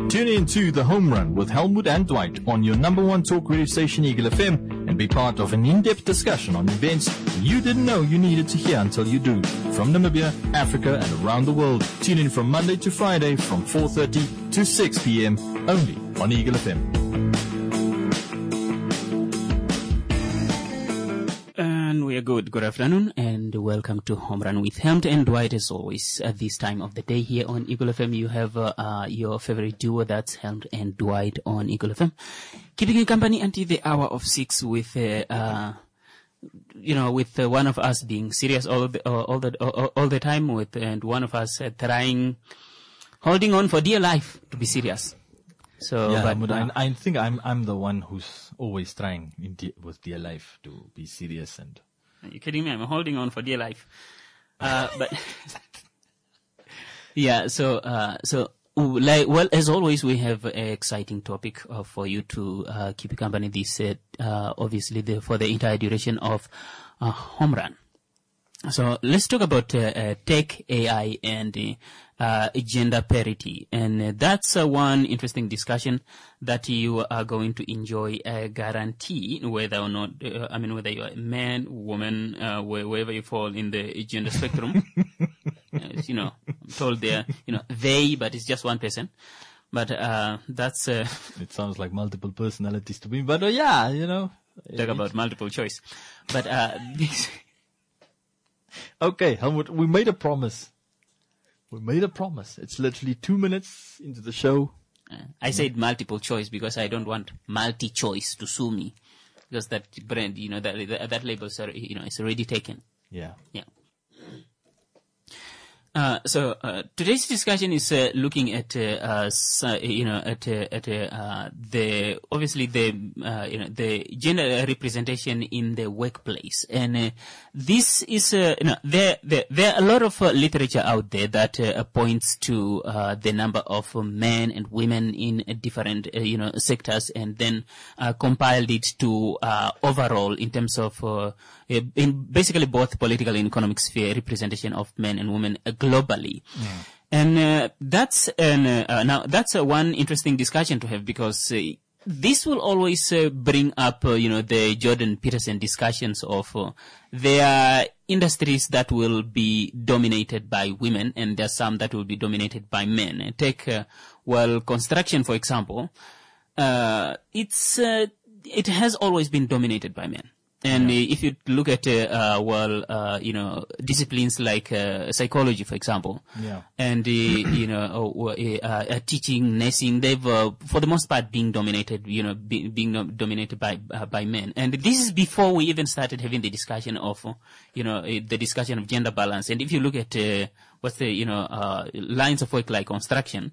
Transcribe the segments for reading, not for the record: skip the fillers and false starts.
Tune in to The Home Run with Helmut and Dwight on your number one talk radio station, Eagle FM, and be part of an in-depth discussion on events you didn't know you needed to hear until you do. From Namibia, Africa, and around the world. Tune in from Monday to Friday from 4:30 to 6 p.m. only on Eagle FM. And we are good. Good afternoon and welcome to Home Run with Helmut and Dwight. As always, at this time of the day here on Eagle FM, you have your favorite duo, that's Helmut and Dwight on Eagle FM, keeping you company until the hour of 6 with one of us being serious all the time, and one of us holding on for dear life to be serious. So, yeah, but I think I'm the one who's always trying with dear life to be serious. And are you kidding me? I'm holding on for dear life. But yeah, so as always, we have an exciting topic for you to keep you company. This obviously for the entire duration of Home Run. So let's talk about tech, AI, and gender parity, and that's one interesting discussion that you are going to enjoy. Guarantee whether or not, whether you are a man, woman, wherever you fall in the gender spectrum. I'm told they're they, but it's just one person. But that's it sounds like multiple personalities to me. But talk about multiple choice. But this. Okay, Helmut, we made a promise. It's literally 2 minutes into the show. I said multiple choice because I don't want multi-choice to sue me, because that brand, that label, is already taken. Yeah. Yeah. So today's discussion is looking at the gender representation in the workplace, and this is there are a lot of literature out there that points to the number of men and women in different sectors, and then compiled it to overall in terms of in basically both political and economic sphere representation of men and women globally. Yeah. And that's one interesting discussion to have, because this will always bring up the Jordan Peterson discussions of there are industries that will be dominated by women and there are some that will be dominated by men. Take construction, for example. It has always been dominated by men. And if you look at disciplines like psychology, for example, and teaching, nursing, they've for the most part being dominated, being dominated by men. And this is before we even started having the discussion of the discussion of gender balance. And if you look at lines of work like construction.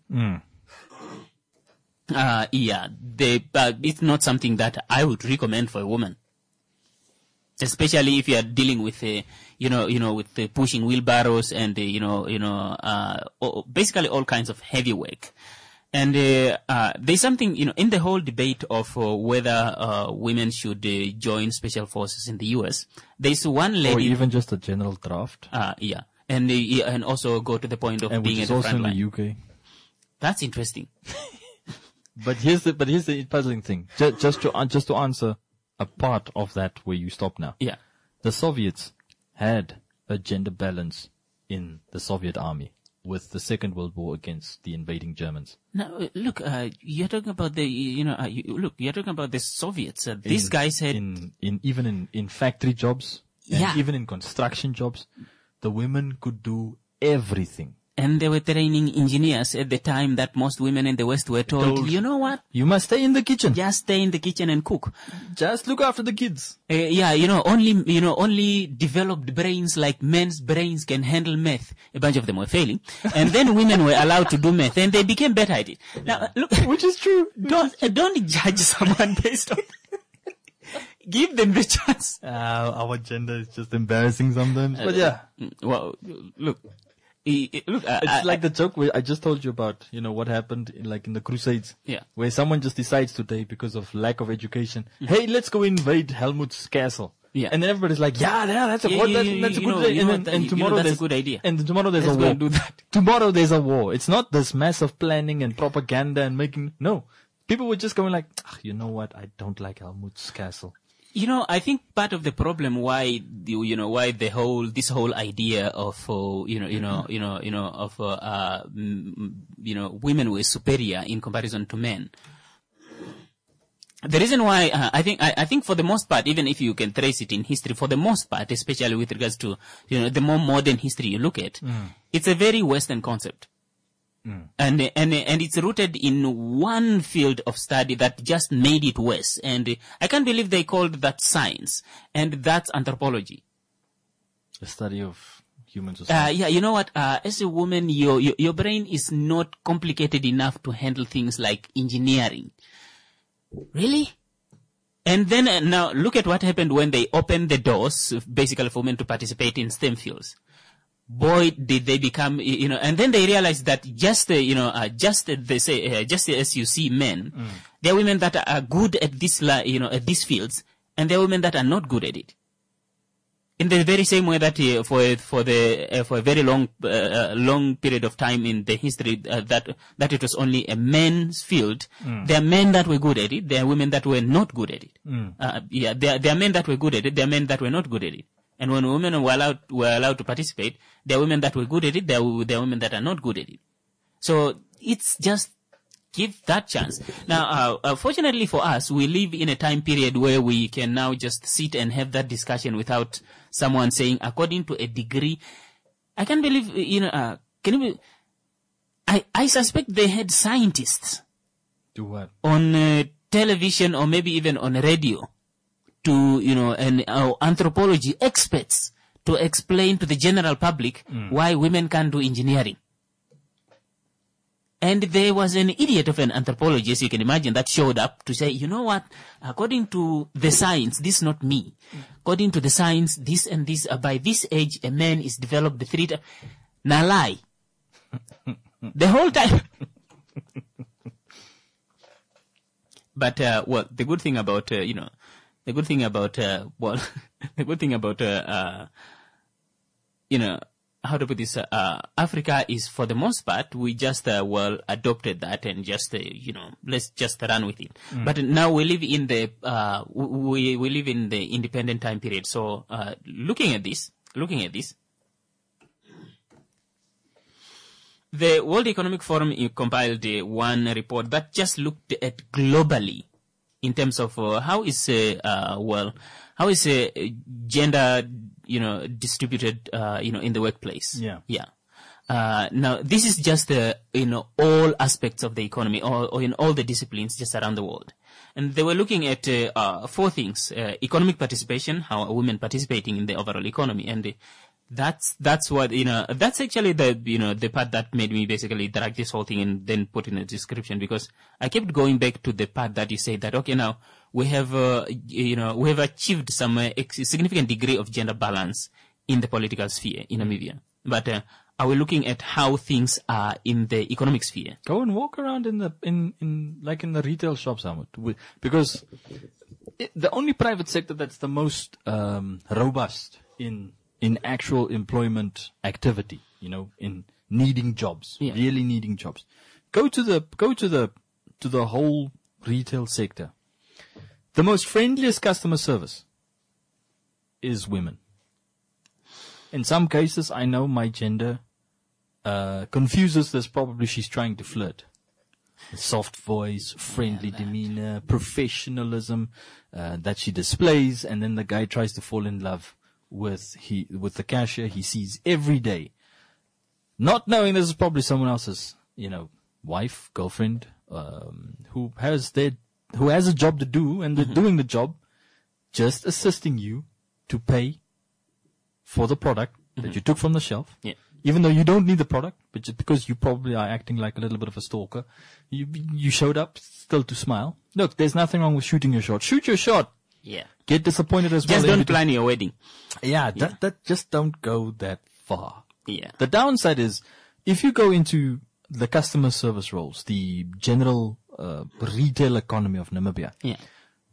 It's not something that I would recommend for a woman. Especially if you are dealing with, with pushing wheelbarrows and, basically all kinds of heavy work. And there's something, in the whole debate of whether women should join special forces in the U.S. There's one lady. Or even just a general draft. Yeah. And also go to the point of being at the front line. And which is also in the UK. That's interesting. But here's the puzzling thing. Just to answer a part of that where you stop now. Yeah. The Soviets had a gender balance in the Soviet army with the Second World War against the invading Germans. Now, look, you're talking about you're talking about the Soviets. These guys had even in factory jobs, and even in construction jobs, the women could do everything. And they were training engineers at the time that most women in the West were told, you know what? You must stay in the kitchen. Just stay in the kitchen and cook. Just look after the kids. Only developed brains like men's brains can handle math. A bunch of them were failing. And then women were allowed to do math and they became better at it. Now, look. Which is true. Don't judge someone based on give them the chance. Our gender is just embarrassing sometimes. But yeah. Well, look. It's like the joke where I just told you about, what happened in the Crusades. Yeah. Where someone just decides today because of lack of education, hey, let's go invade Helmut's castle. Yeah. And then everybody's like, that's a good idea. And tomorrow that's a good idea. And tomorrow there's a war. Do that. Tomorrow there's a war. It's not this massive planning and propaganda and making, no. People were just going like, you know what? I don't like Helmut's castle. I think part of the problem why this whole idea of women were superior in comparison to men. The reason why I think for the most part, even if you can trace it in history, for the most part, especially with regards to the more modern history you look at, it's a very Western concept. And it's rooted in one field of study that just made it worse. And I can't believe they called that science. And that's anthropology. The study of human society. You know what? As a woman, your brain is not complicated enough to handle things like engineering. Really? And then now look at what happened when they opened the doors, basically for women to participate in STEM fields. Boy, did they become, and then they realized that just as you see men, there are women that are good at this, at these fields, and there are women that are not good at it. In the very same way that for a very long period of time in the history that it was only a men's field, there are men that were good at it, there are women that were not good at it. There are men that were good at it, there are men that were not good at it. And when women were allowed to participate, there are women that were good at it, there are women that are not good at it. So it's just give that chance. Now, fortunately for us, we live in a time period where we can now just sit and have that discussion without someone saying, according to a degree. I can't believe, I suspect they had scientists. Do what? On television or maybe even on radio. To, and anthropology experts to explain to the general public why women can't do engineering. And there was an idiot of an anthropologist, you can imagine, that showed up to say, you know what, according to the science, this is not me. According to the science, this and this, by this age, a man is developed the 3 times. Now lie. The whole time. But, the good thing about, the good thing about, how to put this, Africa is, for the most part, we just, adopted that and just, let's just run with it. But now we live in the, we live in the independent time period. So, looking at this, the World Economic Forum compiled one report that just looked at globally in terms of how is gender, distributed, in the workplace. Yeah. Now this is just, all aspects of the economy or in all the disciplines just around the world. And they were looking at, 4 things, economic participation, how are women participating in the overall economy. And that's what, that's actually the part that made me basically drag this whole thing and then put in a description, because I kept going back to the part that you said that, okay, now we have, we have achieved some significant degree of gender balance in the political sphere in Namibia. But, are we looking at how things are in the economic sphere? Go and walk around in the retail shops, Helmut, because the only private sector that's the most, robust in actual employment activity, in needing jobs, really needing jobs. Go to the whole retail sector. The most friendliest customer service is women. In some cases, I know my gender, confuses this. Probably she's trying to flirt. Soft voice, friendly demeanor, professionalism, that she displays, and then the guy tries to fall in love with the cashier he sees every day, not knowing this is probably someone else's, wife, girlfriend, who has a job to do, and they're doing the job, just assisting you to pay for the product that you took from the shelf. Yeah. Even though you don't need the product, but just because you probably are acting like a little bit of a stalker, you showed up still to smile. Look, there's nothing wrong with shooting your shot. Shoot your shot. Yeah. Get disappointed as well. Just don't plan your wedding. Yeah, that just don't go that far. Yeah. The downside is, if you go into the customer service roles, the general retail economy of Namibia,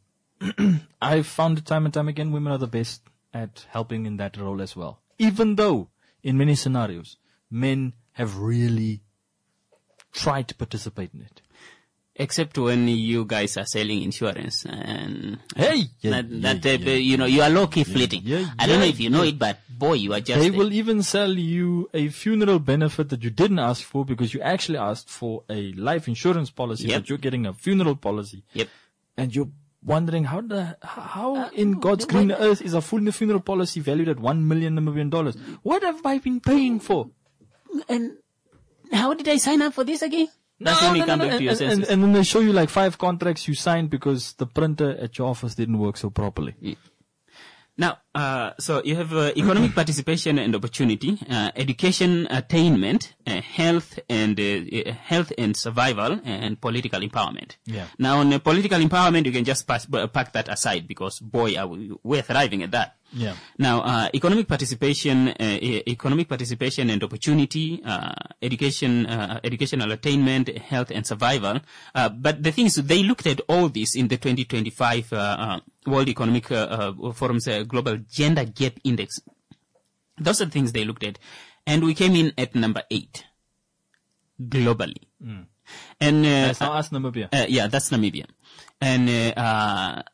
I've found it time and time again, women are the best at helping in that role as well. Even though, in many scenarios, men have really tried to participate in it. Except when you guys are selling insurance and you know, you are low-key flitting. I don't know if you know it, but boy, you are just... They will even sell you a funeral benefit that you didn't ask for because you actually asked for a life insurance policy, but you're getting a funeral policy. Yep. And you're wondering how in God's green earth is a funeral policy valued at $1 million Namibian? What have I been paying for? And how did I sign up for this again? And then they show you like 5 contracts you signed because the printer at your office didn't work so properly. Yeah. Now, so you have economic participation and opportunity, education attainment, health and survival, and political empowerment. Yeah. Now, on political empowerment, you can just pack that aside because, boy, we're thriving at that. Yeah. Now, economic participation and opportunity, educational attainment, health and survival. But the thing is, they looked at all this in the 2025 World Economic Forum's Global Gender Gap Index. Those are the things they looked at, and we came in at number 8 globally. Mm. And that's not us, Namibia. Yeah, that's Namibia. And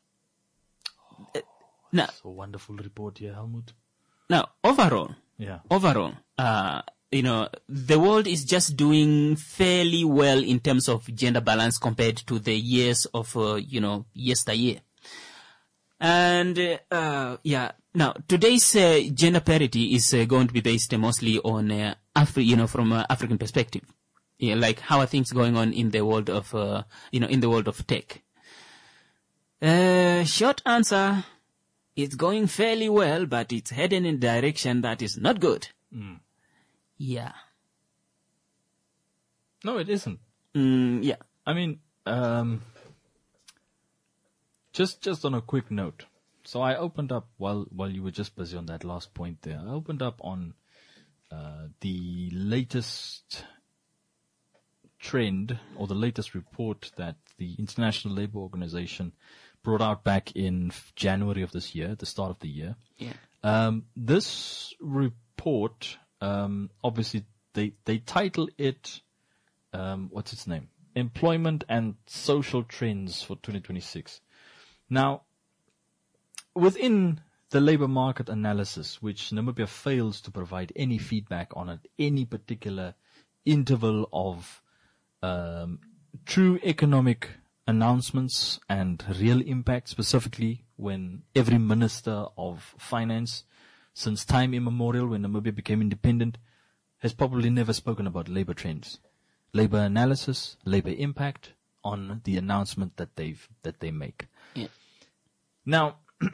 now, so wonderful report here, Helmut. Now, overall, you know, the world is just doing fairly well in terms of gender balance compared to the years of, yesteryear. And, now, today's gender parity is going to be based mostly on, from an African perspective. Yeah, like how are things going on in the world of, in the world of tech? Short answer, it's going fairly well, but it's heading in a direction that is not good. Mm. Yeah. No, it isn't. Yeah. I mean, just on a quick note. So I opened up while you were just busy on that last point there. I opened up on the latest trend or the latest report that the International Labour Organization brought out back in January of this year, the start of the year. Yeah. This report, obviously they title it, what's its name? Employment and Social Trends for 2026. Now, within the labor market analysis, which Namibia fails to provide any feedback on at any particular interval of true economic announcements and real impact, specifically when every minister of finance, since time immemorial, when Namibia became independent, has probably never spoken about labor trends, labor analysis, labor impact on the announcement that they make. Yeah. Now,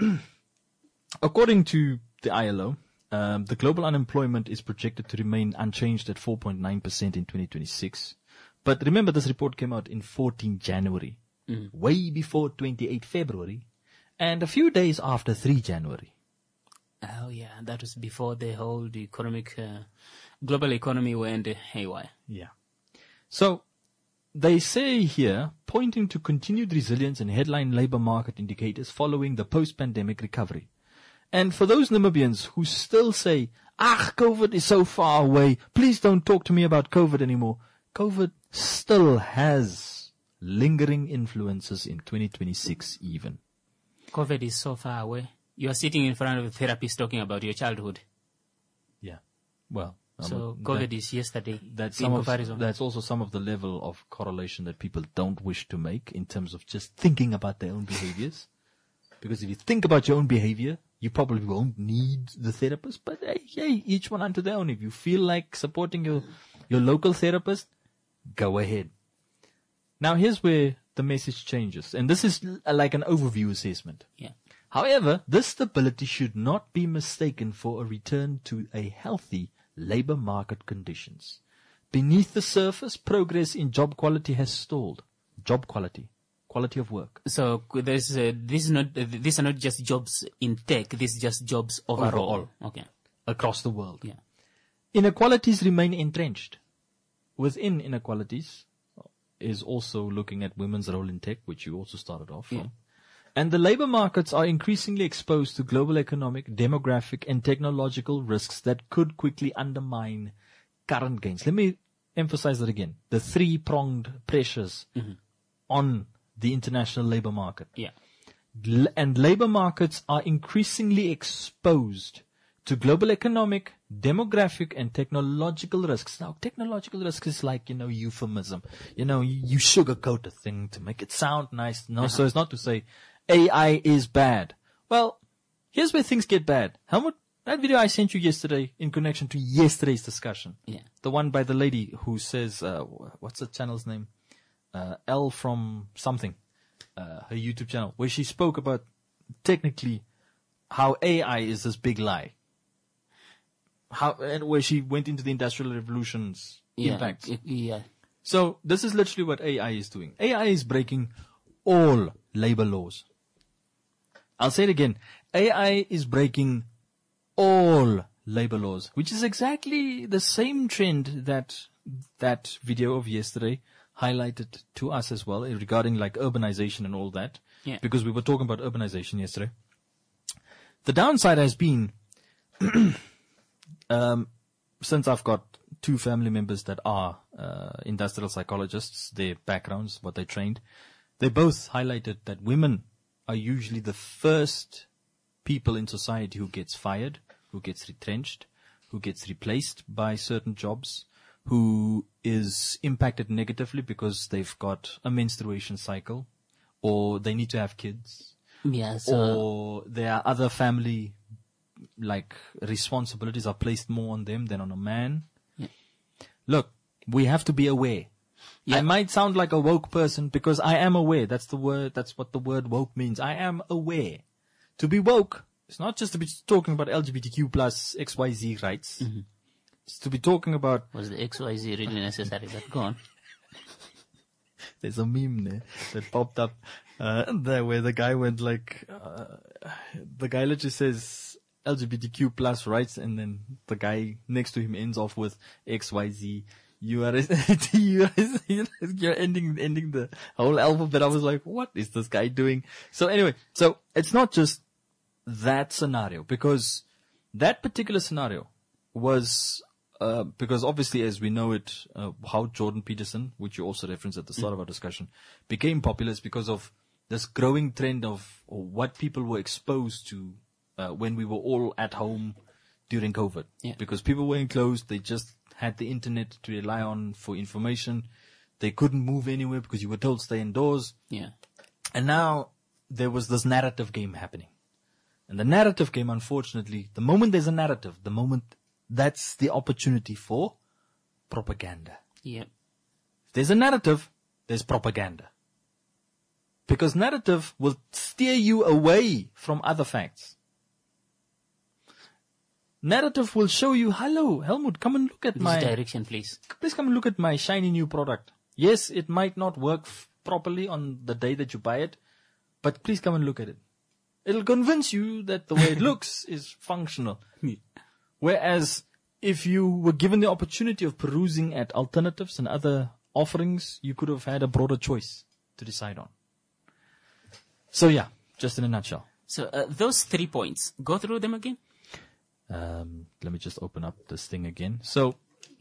according to the ILO, the global unemployment is projected to remain unchanged at 4.9% in 2026. But remember, this report came out in 14 January, way before 28 February, and a few days after 3 January. Oh, yeah, that was before the whole global economy went haywire. Yeah. So, they say here, pointing to continued resilience in headline labor market indicators following the post-pandemic recovery. And for those Namibians who still say, COVID is so far away, please don't talk to me about COVID anymore. COVID still has lingering influences in 2026 even. COVID is so far away. You are sitting in front of a therapist talking about your childhood. Yeah. Well, so COVID is yesterday. That's also some of the level of correlation that people don't wish to make in terms of just thinking about their own behaviors. Because if you think about your own behavior, you probably won't need the therapist. But hey, each one unto their own. If you feel like supporting your local therapist, go ahead. Now here's where the message changes. And this is like an overview assessment. Yeah. However, this stability should not be mistaken for a return to a healthy labor market conditions. Beneath the surface, progress in job quality has stalled. Job quality of work. So these are not just jobs in tech. This is just jobs overall. Okay. Across the world. Yeah. Inequalities remain entrenched. Within inequalities is also looking at women's role in tech, which you also started off from. And the labor markets are increasingly exposed to global economic, demographic, and technological risks that could quickly undermine current gains. Let me emphasize that again. The three-pronged pressures on the international labor market. Yeah. And labor markets are increasingly exposed to global economic, demographic, and technological risks. Now, technological risk is like, euphemism. You sugarcoat a thing to make it sound nice. No, so it's not to say AI is bad. Well, here's where things get bad. Helmut, that video I sent you yesterday in connection to yesterday's discussion. Yeah. The one by the lady who says, what's the channel's name? L from something. Her YouTube channel, where she spoke about technically how AI is this big lie. And where she went into the Industrial Revolution's impacts. Yeah. So this is literally what AI is doing. AI is breaking all labor laws. I'll say it again. AI is breaking all labor laws, which is exactly the same trend that video of yesterday highlighted to us as well regarding like urbanization and all that. Yeah. Because we were talking about urbanization yesterday. The downside has been, since I've got two family members that are industrial psychologists, their backgrounds, what they trained, they both highlighted that women are usually the first people in society who gets fired, who gets retrenched, who gets replaced by certain jobs, who is impacted negatively because they've got a menstruation cycle, or they need to have kids, or there are other family responsibilities are placed more on them than on a man. Yeah. Look, we have to be aware. Yeah. I might sound like a woke person because I am aware. That's the word. That's what the word woke means. I am aware. To be woke, it's not just to be talking about LGBTQ plus XYZ rights. Mm-hmm. It's to be talking about. Was the XYZ really necessary? But go on. There's a meme there that popped up there where the guy went the guy literally says LGBTQ plus rights, and then the guy next to him ends off with XYZ. You're ending the whole alphabet. I was like, what is this guy doing? So anyway, so it's not just that scenario, because that particular scenario was, because obviously as we know it, how Jordan Peterson, which you also referenced at the start of our discussion, became popular is because of this growing trend of what people were exposed to, when we were all at home during COVID. Yeah. Because people were enclosed, they just had the internet to rely on for information. They couldn't move anywhere because you were told stay indoors. Yeah. And now there was this narrative game happening. And the narrative game, unfortunately, the moment there's a narrative, the moment that's the opportunity for propaganda. Yeah. If there's a narrative, there's propaganda. Because narrative will steer you away from other facts. Narrative will show you, hello, Helmut, come and look at my direction, please. Please come and look at my shiny new product. Yes, it might not work properly on the day that you buy it, but please come and look at it. It'll convince you that the way it looks is functional. Whereas if you were given the opportunity of perusing at alternatives and other offerings, you could have had a broader choice to decide on. So yeah, just in a nutshell. So those 3 points, go through them again. Let me just open up this thing again. So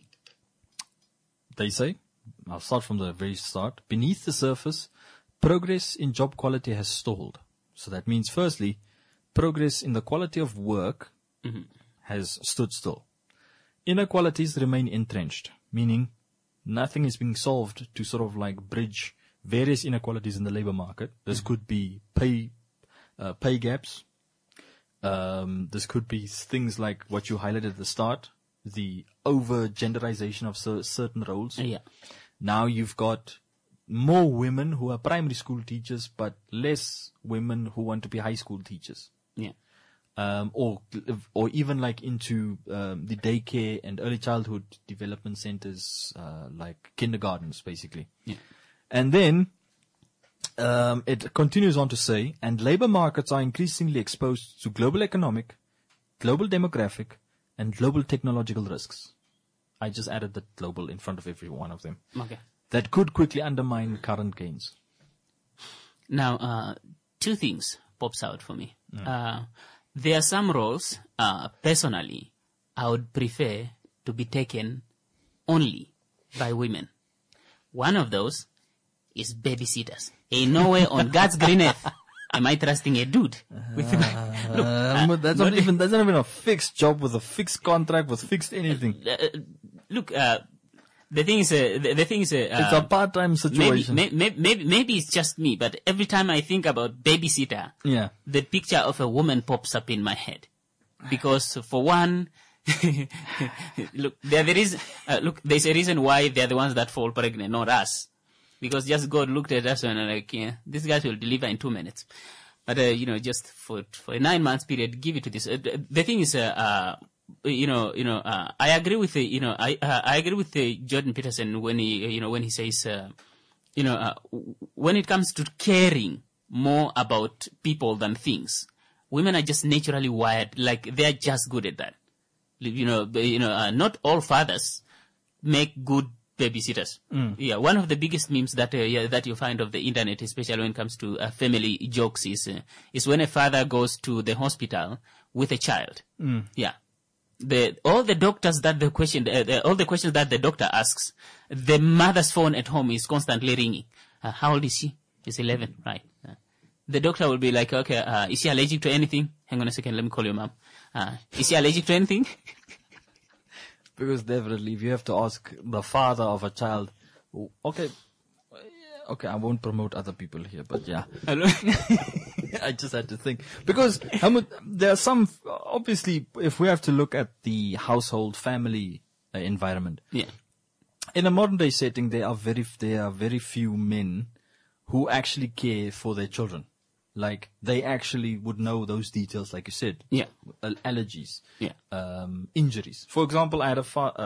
they say, I'll start from the very start. Beneath the surface, progress in job quality has stalled. So that means, firstly, progress in the quality of work has stood still. Inequalities remain entrenched, meaning nothing is being solved to sort of like bridge various inequalities in the labor market. This could be pay gaps. This could be things like what you highlighted at the start, the over-genderization of certain roles. Yeah. Now you've got more women who are primary school teachers, but less women who want to be high school teachers. Yeah. Or even like into the daycare and early childhood development centers, like kindergartens, basically. Yeah. And then it continues on to say, and labor markets are increasingly exposed to global economic, global demographic, and global technological risks. I just added the global in front of every one of them. Okay. That could quickly undermine current gains. Now, two things pops out for me. There are some roles, personally, I would prefer to be taken only by women. One of those is babysitters. Ain't no way on God's green earth am I trusting a dude with that's not even a fixed job with a fixed contract with fixed anything. The thing is, it's a part-time situation. Maybe it's just me, but every time I think about babysitter, the picture of a woman pops up in my head. Because for one, there's a reason why they're the ones that fall pregnant, not us. Because just God looked at us and like, this guy will deliver in 2 minutes. But, just for a 9 months period, give it to this. The thing is, I agree with I agree with Jordan Peterson when he says, when it comes to caring more about people than things, women are just naturally wired, like they're just good at that. Not all fathers make good babysitters. Yeah, one of the biggest memes that you find of the internet, especially when it comes to family jokes, is when a father goes to the hospital with a child. Yeah. All the questions that the doctor asks, the mother's phone at home is constantly ringing. How old is she? She's 11, right? The doctor will be like, okay, is she allergic to anything? Hang on a second, let me call your mom. Is she allergic to anything? Because definitely, if you have to ask the father of a child, okay, I won't promote other people here, but yeah. I just had to think. Because there are some, obviously, if we have to look at the household family environment. Yeah. In a modern day setting, there are very few men who actually care for their children. Like, they actually would know those details, like you said. Yeah. Allergies. Yeah. Injuries. For example, I have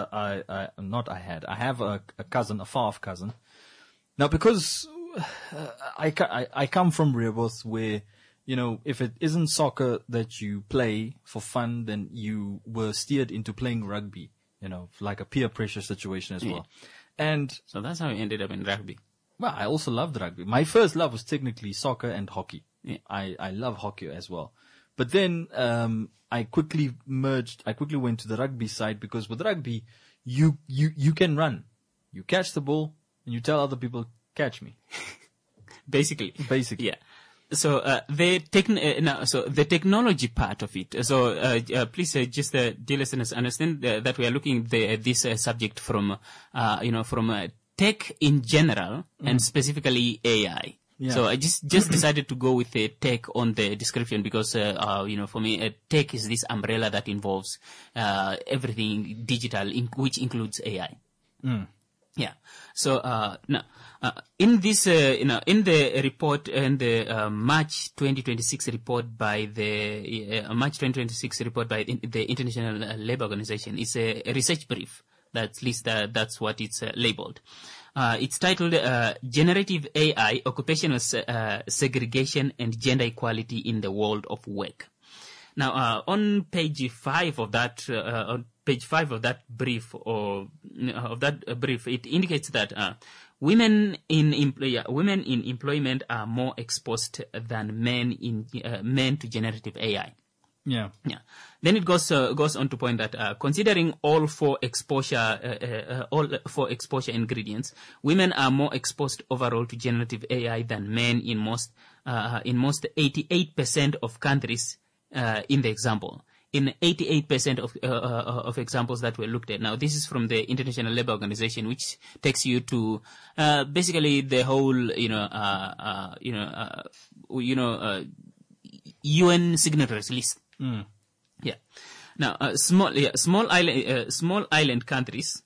a cousin, a far-off cousin. Now, because I come from Rehoboth where, if it isn't soccer that you play for fun, then you were steered into playing rugby, like a peer pressure situation as well. And so that's how you ended up in rugby. Well, I also loved rugby. My first love was technically soccer and hockey. Yeah. I love hockey as well. But then I quickly went to the rugby side, because with rugby, you can run. You catch the ball and you tell other people, catch me. Basically. Yeah. So the technology part of it. So please, just dear listeners, understand that we are looking at this subject from tech in general and specifically AI. Yeah. So I just decided to go with a tech on the description because for me, tech is this umbrella that involves everything digital, which includes AI. Yeah. So now, in this, in the report, in the March 2026 report by the the International Labour Organization, it's a research brief. That's what it's labeled. It's titled "Generative AI: Occupational Segregation and Gender Equality in the World of Work." Now, on page 5 of that, brief, it indicates that women in employment are more exposed than men to generative AI. Yeah. Yeah. Then it goes on to point that considering all four exposure ingredients, women are more exposed overall to generative AI than men in most 88% of countries in the example. In 88% of examples that were looked at. Now, this is from the International Labour Organization, which takes you to basically the whole UN signatories list. Yeah. Now, small island countries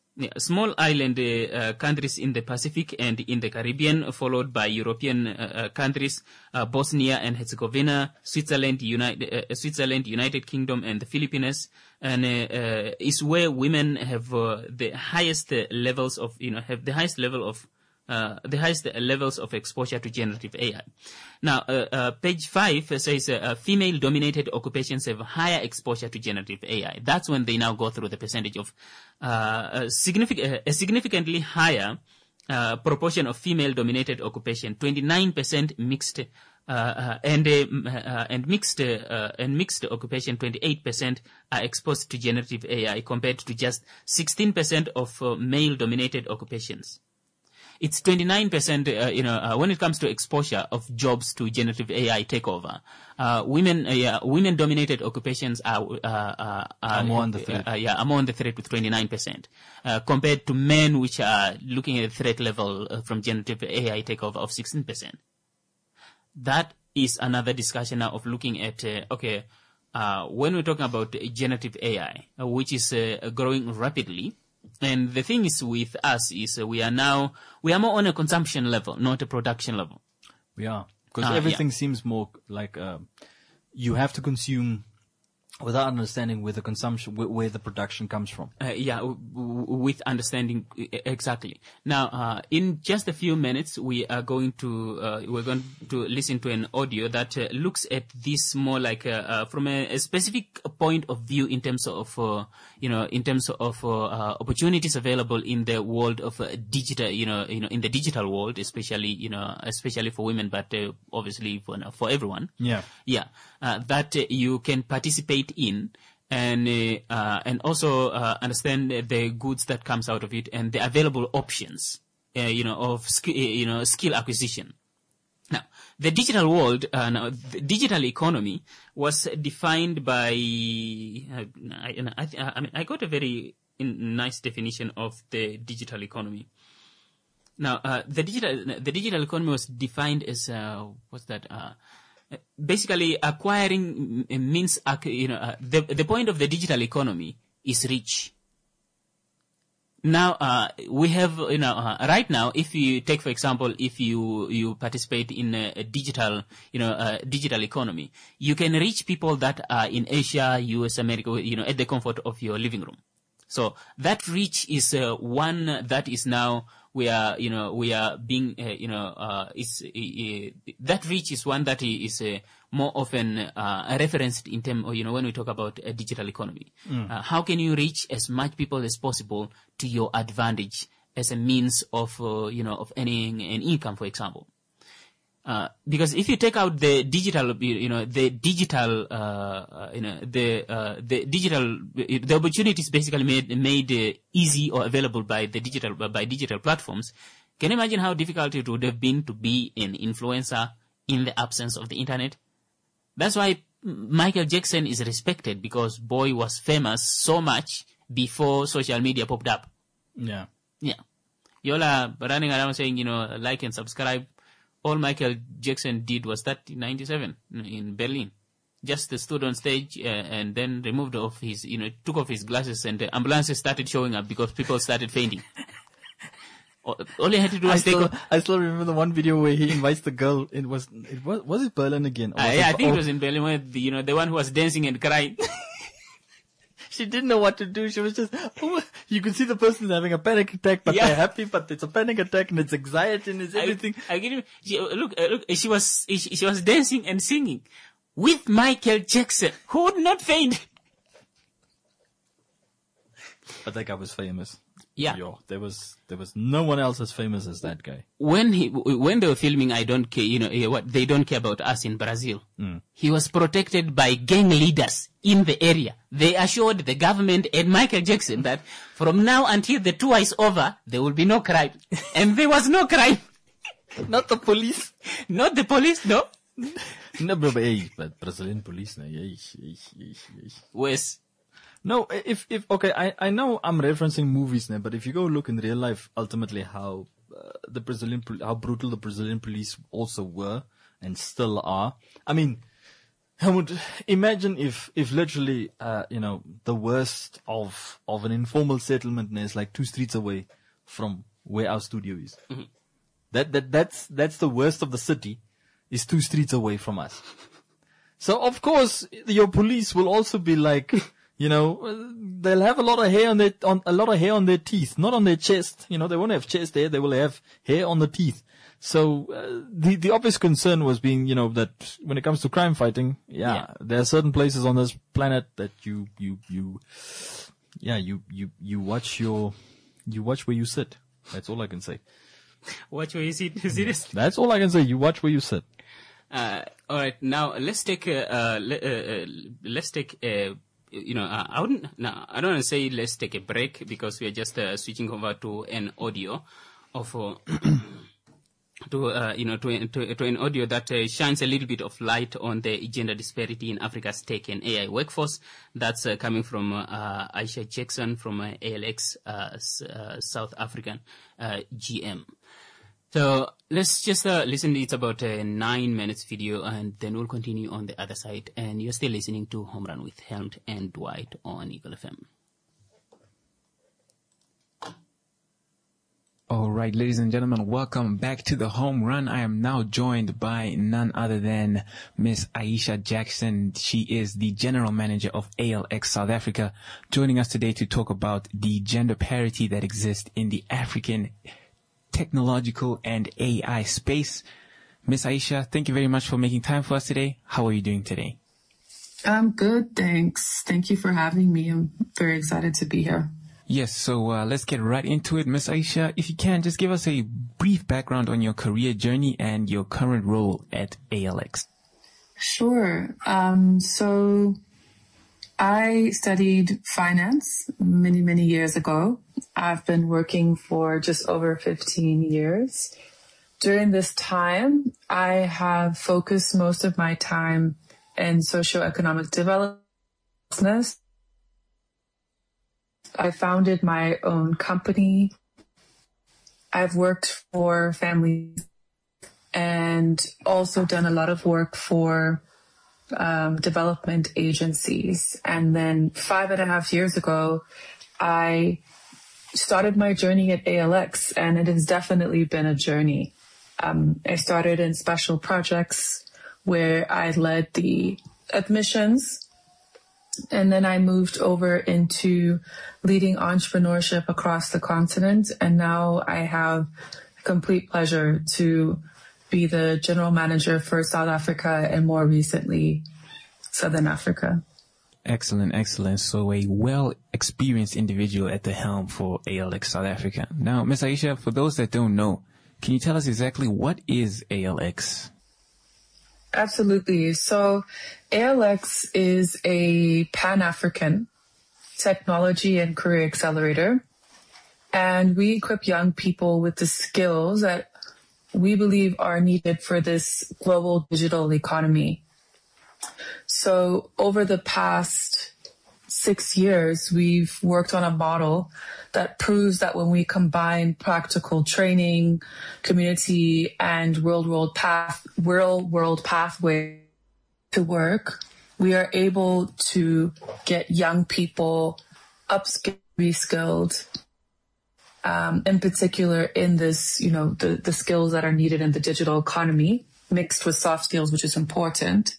in the Pacific and in the Caribbean, followed by European countries, Bosnia and Herzegovina, Switzerland, United Kingdom, and the Philippines, and is where women have the highest levels of exposure to generative AI. Now, page 5 says female-dominated occupations have higher exposure to generative AI. That's when they now go through the percentage of a significantly higher proportion of female-dominated occupation, 29% mixed And mixed occupation, 28% are exposed to generative AI compared to just 16% of male-dominated occupations. It's 29%, when it comes to exposure of jobs to generative AI takeover. Women-dominated occupations are more on the threat. Are more on the threat with 29%, compared to men, which are looking at threat level from generative AI takeover of 16%. That is another discussion now of looking at, when we're talking about generative AI, which is growing rapidly. And the thing is with us is we are more on a consumption level, not a production level. We are. Because everything seems more like you have to consume without understanding where the consumption, where the production comes from. With understanding exactly. Now, in just a few minutes, we're going to listen to an audio that looks at this more like from a specific point of view in terms of opportunities available in the world of digital, in the digital world, especially for women, but obviously for everyone. That you can participate in, and also understand the goods that comes out of it and the available options, of skill acquisition. Now, the digital world, the digital economy was defined by, I got a very nice definition of the digital economy. Now, the digital economy was defined as, basically acquiring means, the point of the digital economy is reach. Now, we have, right now, if you take, for example, if you participate in a digital, digital economy, you can reach people that are in Asia, US, America, at the comfort of your living room. So that reach is one that is now we are being, that reach is one that is more often referenced in terms, when we talk about a digital economy. How can you reach as much people as possible to your advantage as a means of, of earning an income, for example? Because if you take out the digital, the opportunities basically made easy or available by digital platforms. Can you imagine how difficult it would have been to be an influencer in the absence of the internet? That's why Michael Jackson is respected, because boy was famous so much before social media popped up. Yeah. Yola running around saying, like and subscribe. All Michael Jackson did was that in 97 in Berlin. Just stood on stage and then removed off his, took off his glasses, and the ambulances started showing up because people started fainting. All he had to do was I still remember the one video where he invites the girl. Was it Berlin again? I think it was in Berlin, where the one who was dancing and crying. She didn't know what to do. She was just, you could see the person having a panic attack, but they're happy, but it's a panic attack and it's anxiety and it's everything. I get you. Look, she was dancing and singing with Michael Jackson, who would not faint. But that guy was famous. Yeah. There was no one else as famous as that guy. When they were filming I Don't Care, they don't care about us in Brazil. He was protected by gang leaders in the area. They assured the government and Michael Jackson that from now until the tour is over, there will be no crime. And there was no crime. Not the police. Not the police, no. No, but Brazilian police, no. Where's? No, I know I'm referencing movies now, but if you go look in real life, ultimately how brutal the Brazilian police also were and still are. I mean, Helmut, imagine if literally, the worst of an informal settlement is like 2 streets away from where our studio is. Mm-hmm. That's the worst of the city, is 2 streets away from us. So of course, your police will also be like, they'll have a lot of hair on their teeth, not on their chest. They won't have chest hair. They will have hair on the teeth. So, the obvious concern was being, that when it comes to crime fighting, there are certain places on this planet that you watch where you sit. That's all I can say. Watch where you sit. Seriously? That's all I can say. You watch where you sit. All right, now let's take I don't want to say let's take a break because we are just switching over to an audio of to an audio that shines a little bit of light on the gender disparity in Africa's tech and AI workforce. That's coming from Aisha Jackson from ALX South African GM. So let's just listen. It's about a 9 minutes video, and then we'll continue on the other side. And you're still listening to Home Run with Helmut and Dwight on Eagle FM. All right, ladies and gentlemen, welcome back to the Home Run. I am now joined by none other than Miss Aisha Jackson. She is the General Manager of ALX South Africa, joining us today to talk about the gender parity that exists in the African technological and AI space. Miss Aisha, thank you very much for making time for us today. How are you doing today? I'm good, thanks. Thank you for having me. I'm very excited to be here. Yes, so let's get right into it. Miss Aisha, if you can, just give us a brief background on your career journey and your current role at ALX. Sure. So I studied finance many years ago. I've been working for just over 15 years. During this time, I have focused most of my time in socioeconomic development. I founded my own company. I've worked for families and also done a lot of work for development agencies. And then 5.5 years ago, I started my journey at ALX, and it has definitely been a journey. I started in special projects where I led the admissions, and then I moved over into leading entrepreneurship across the continent. And now I have complete pleasure to be the general manager for South Africa and more recently, Southern Africa. Excellent, excellent. So a well-experienced individual at the helm for ALX South Africa. Now, Ms. Aisha, for those that don't know, can you tell us exactly what is ALX? Absolutely. So ALX is a Pan-African technology and career accelerator, and we equip young people with the skills that we believe are needed for this global digital economy. So over the past 6 years, we've worked on a model that proves that when we combine practical training, community, and real world pathway to work, we are able to get young people upskilled, reskilled, in particular in this, the skills that are needed in the digital economy, mixed with soft skills, which is important,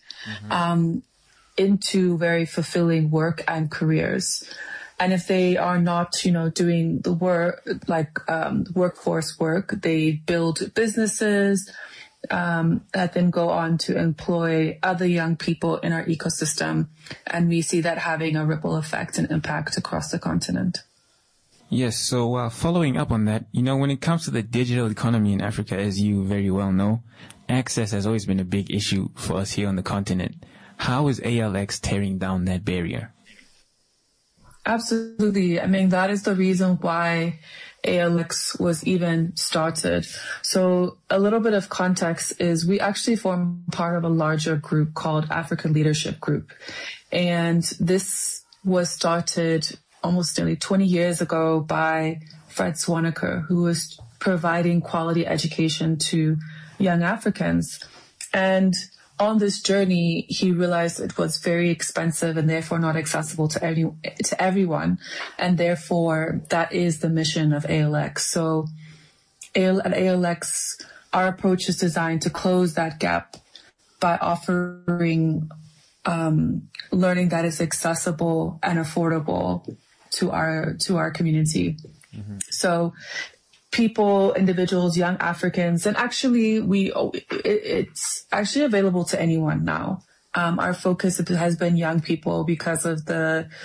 into very fulfilling work and careers. And if they are not, doing the work, workforce work, they build businesses that then go on to employ other young people in our ecosystem. And we see that having a ripple effect and impact across the continent. Yes, so following up on that, when it comes to the digital economy in Africa, as you very well know, access has always been a big issue for us here on the continent. How is ALX tearing down that barrier? Absolutely. I mean, that is the reason why ALX was even started. So a little bit of context is we actually form part of a larger group called African Leadership Group. And this was started almost nearly 20 years ago by Fred Swaniker, who was providing quality education to young Africans. And on this journey, he realized it was very expensive and therefore not accessible to everyone. And therefore, that is the mission of ALX. So at ALX, our approach is designed to close that gap by offering learning that is accessible and affordable to our community. Mm-hmm. So people, individuals, young Africans, and actually it's actually available to anyone now. Our focus has been young people because of the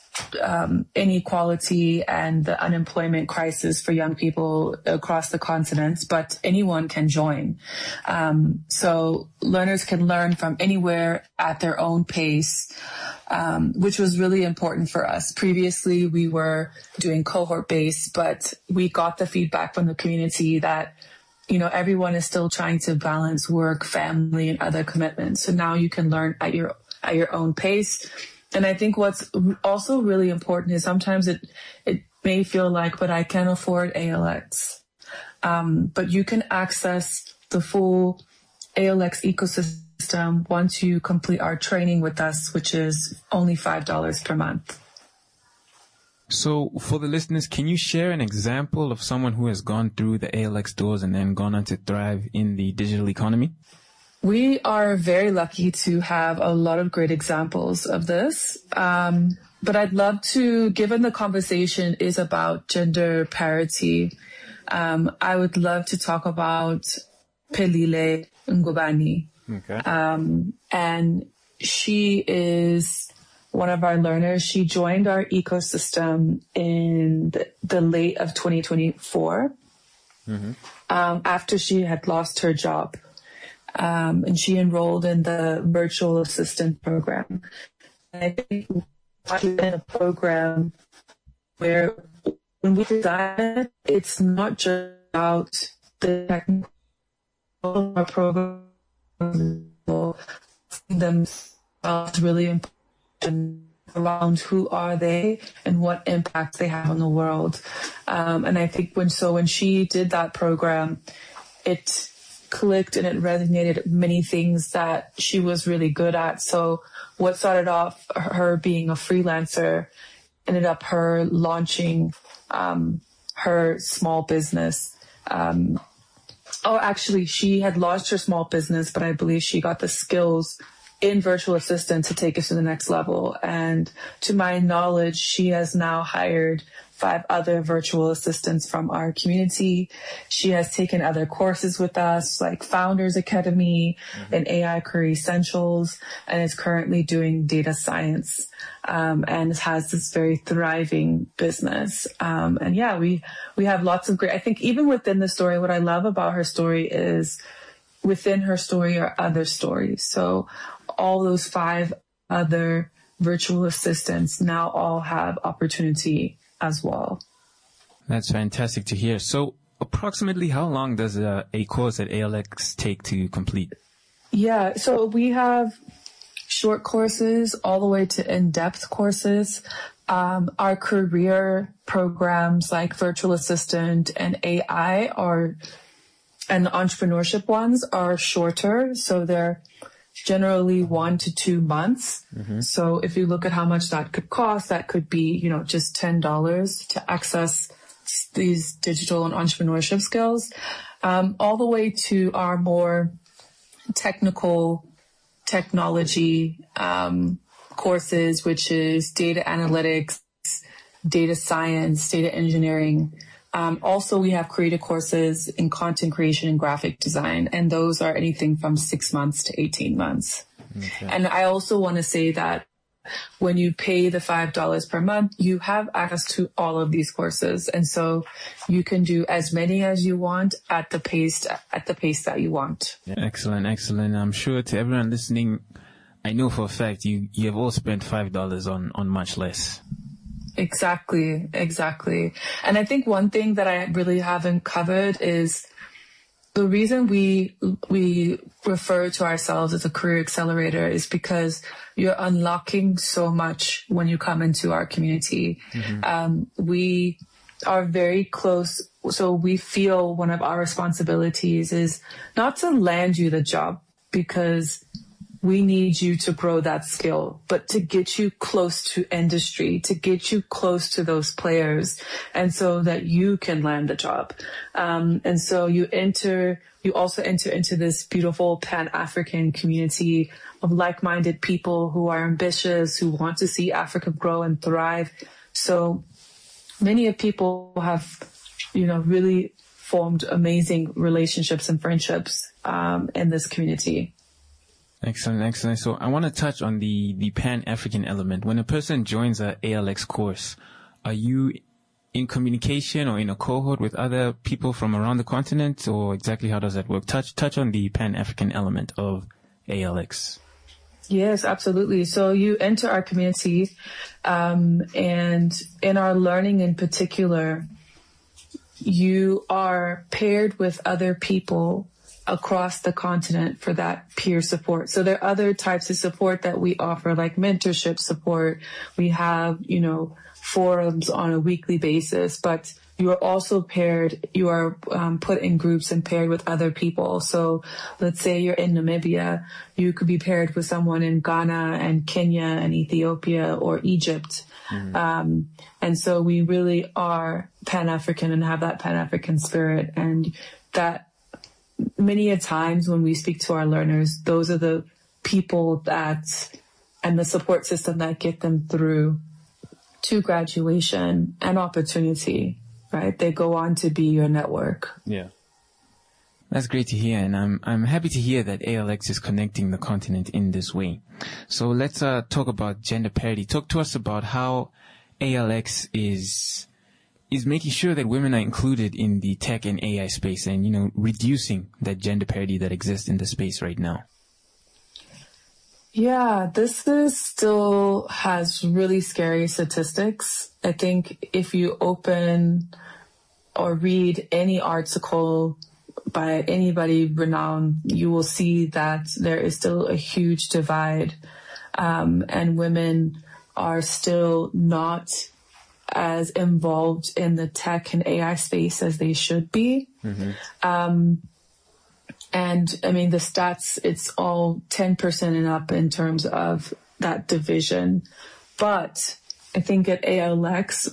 inequality and the unemployment crisis for young people across the continents, but anyone can join. So learners can learn from anywhere at their own pace, which was really important for us. Previously, we were doing cohort-based, but we got the feedback from the community that, everyone is still trying to balance work, family, and other commitments. So now you can learn at your own pace. And I think what's also really important is sometimes it may feel like, but I can't afford ALX. But you can access the full ALX ecosystem once you complete our training with us, which is only $5 per month. So for the listeners, can you share an example of someone who has gone through the ALX doors and then gone on to thrive in the digital economy? We are very lucky to have a lot of great examples of this. But I'd love to, given the conversation is about gender parity, I would love to talk about Pelile Ngubani. Okay. And she is one of our learners. She joined our ecosystem in the late of 2024, after she had lost her job. And she enrolled in the virtual assistant program. And I think we're in a program where when we design it, it's not just about the technical program, themselves really important around who are they and what impact they have on the world. And I think when she did that program, it clicked and it resonated many things that she was really good at. So what started off her being a freelancer ended up her launching her small business. Actually, she had launched her small business, but I believe she got the skills in virtual assistant to take it to the next level. And to my knowledge, she has now hired 5 other virtual assistants from our community. She has taken other courses with us, like Founders Academy and AI Career Essentials, and is currently doing data science, and has this very thriving business. And yeah, we have lots of great, I think even within the story, what I love about her story is within her story are other stories. So all those 5 other virtual assistants now all have opportunity as well. That's fantastic to hear. So approximately how long does a course at ALX take to complete? Yeah, so we have short courses all the way to in-depth courses. Our career programs like virtual assistant and AI and the entrepreneurship ones are shorter. So they're generally 1 to 2 months. So if you look at how much that could cost, that could be, just $10 to access these digital and entrepreneurship skills, all the way to our more technology courses, which is data analytics, data science, data engineering. Also, we have creative courses in content creation and graphic design, and those are anything from 6 months to 18 months. Okay. And I also want to say that when you pay the $5 per month, you have access to all of these courses. And so you can do as many as you want at the pace that you want. Yeah. Excellent. I'm sure to everyone listening, I know for a fact you have all spent $5 on much less. Exactly. And I think one thing that I really haven't covered is the reason we refer to ourselves as a career accelerator is because you're unlocking so much when you come into our community. We are very close. So we feel one of our responsibilities is not to land you the job because we need you to grow that skill, but to get you close to industry, to get you close to those players, and so that you can land the job. And so you also enter into this beautiful Pan-African community of like-minded people who are ambitious, who want to see Africa grow and thrive. So many of people have, really formed amazing relationships and friendships in this community. Excellent, excellent. So I want to touch on the Pan-African element. When a person joins a ALX course, are you in communication or in a cohort with other people from around the continent, or exactly how does that work? Touch on the Pan-African element of ALX. Yes, absolutely. So you enter our community, and in our learning in particular, you are paired with other people across the continent for that peer support. So there are other types of support that we offer, like mentorship support. We have, forums on a weekly basis, but you are also paired, you are put in groups and paired with other people. So let's say you're in Namibia, you could be paired with someone in Ghana and Kenya and Ethiopia or Egypt. Mm-hmm. And so we really are Pan-African and have that Pan-African spirit, and that many a times when we speak to our learners, those are the people and the support system that get them through to graduation and opportunity, right? They go on to be your network. Yeah. That's great to hear. And I'm happy to hear that ALX is connecting the continent in this way. So let's talk about gender parity. Talk to us about how ALX is making sure that women are included in the tech and AI space and, reducing that gender parity that exists in the space right now. Yeah, this still has really scary statistics. I think if you open or read any article by anybody renowned, you will see that there is still a huge divide, and women are still not as involved in the tech and AI space as they should be. Mm-hmm. And I mean, the stats, it's all 10% and up in terms of that division. But I think at ALX,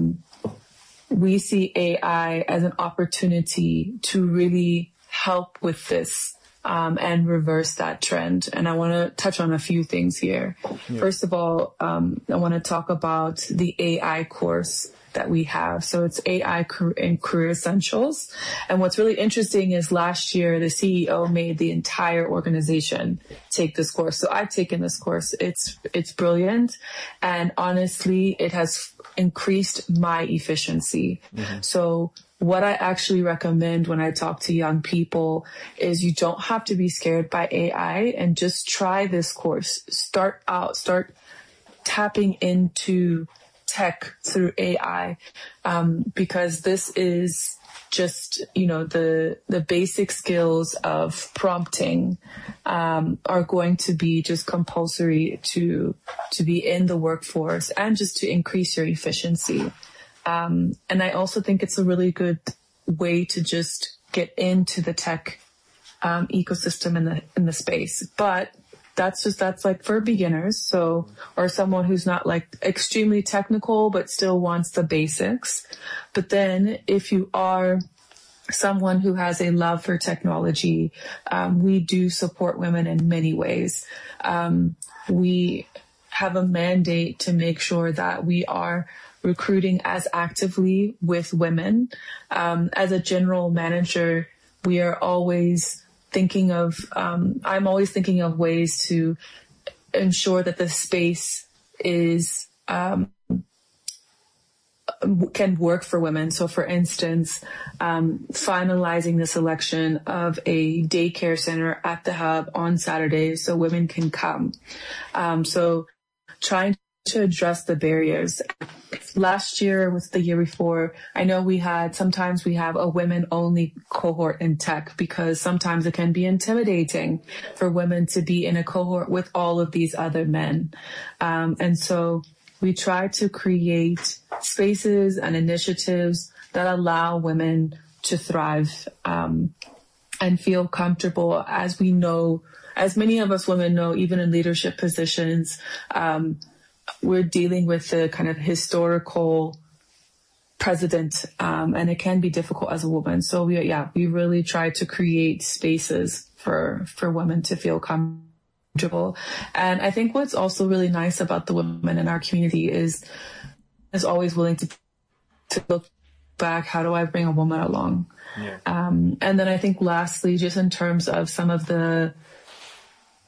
we see AI as an opportunity to really help with this, and reverse that trend. And I want to touch on a few things here. Yeah. First of all, I want to talk about the AI course that we have. So it's AI and Career Essentials. And what's really interesting is last year, the CEO made the entire organization take this course. So I've taken this course. It's brilliant. And honestly, it has increased my efficiency. Mm-hmm. So what I actually recommend when I talk to young people is you don't have to be scared by AI, and just try this course. Start tapping into tech through AI, because this is just, the basic skills of prompting, are going to be just compulsory to be in the workforce and just to increase your efficiency. And I also think it's a really good way to just get into the tech, ecosystem in the space. But that's like for beginners. So, or someone who's not like extremely technical, but still wants the basics. But then if you are someone who has a love for technology, we do support women in many ways. We have a mandate to make sure that we are recruiting as actively with women. As a general manager, we are always thinking of, I'm always thinking of ways to ensure that the space is, can work for women. So for instance, finalizing the selection of a daycare center at the hub on Saturdays so women can come. So trying to address the barriers. Last year was the year before. I know sometimes we have a women only cohort in tech, because sometimes it can be intimidating for women to be in a cohort with all of these other men. And so we try to create spaces and initiatives that allow women to thrive, and feel comfortable. As we know, as many of us women know, even in leadership positions, we're dealing with the kind of historical precedent, and it can be difficult as a woman. So we really try to create spaces for women to feel comfortable. And I think what's also really nice about the women in our community is always willing to look back. How do I bring a woman along? Yeah. And then I think lastly, just in terms of some of the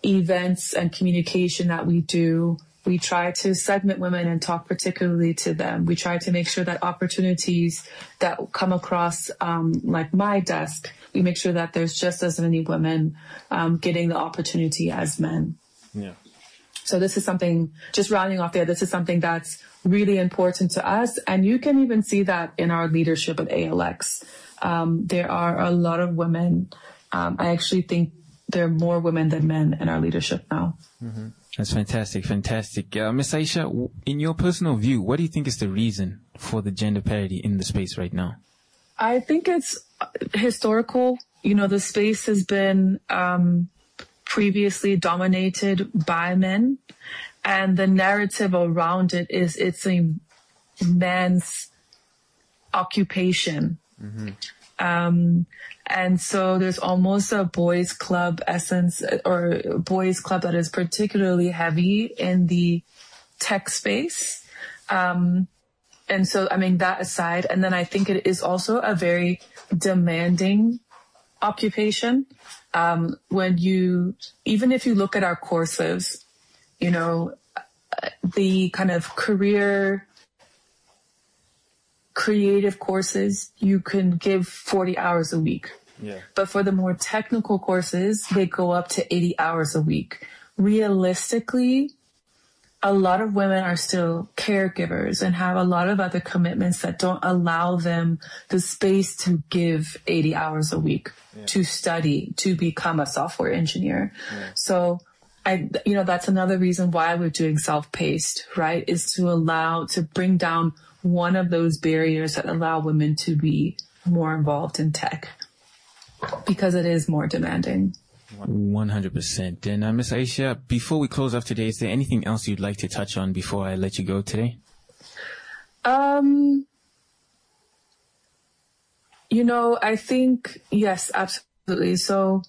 events and communication that we do, we try to segment women and talk particularly to them. We try to make sure that opportunities that come across, like my desk, we make sure that there's just as many women getting the opportunity as men. Yeah. So this is something, just rounding off there, this is something that's really important to us. And you can even see that in our leadership at ALX. There are a lot of women. I actually think there are more women than men in our leadership now. Mm-hmm. That's fantastic, fantastic. Ms. Aisha, in your personal view, what do you think is the reason for the gender parity in the space right now? I think it's historical. You know, the space has been previously dominated by men, and the narrative around it is it's a man's occupation. Mm-hmm. And so there's almost a boys club essence, or boys club that is particularly heavy in the tech space. And so, I mean, that aside, and then I think it is also a very demanding occupation. Even if you look at our courses, you know, the kind of creative courses, you can give 40 hours a week. Yeah. But for the more technical courses, they go up to 80 hours a week. Realistically, a lot of women are still caregivers and have a lot of other commitments that don't allow them the space to give 80 hours a week to study, to become a software engineer. Yeah. So that's another reason why we're doing self-paced, right? Is to bring down one of those barriers that allow women to be more involved in tech, because it is more demanding. 100%. And Ms. Aisha, before we close off today, is there anything else you'd like to touch on before I let you go today? I think, yes, absolutely. So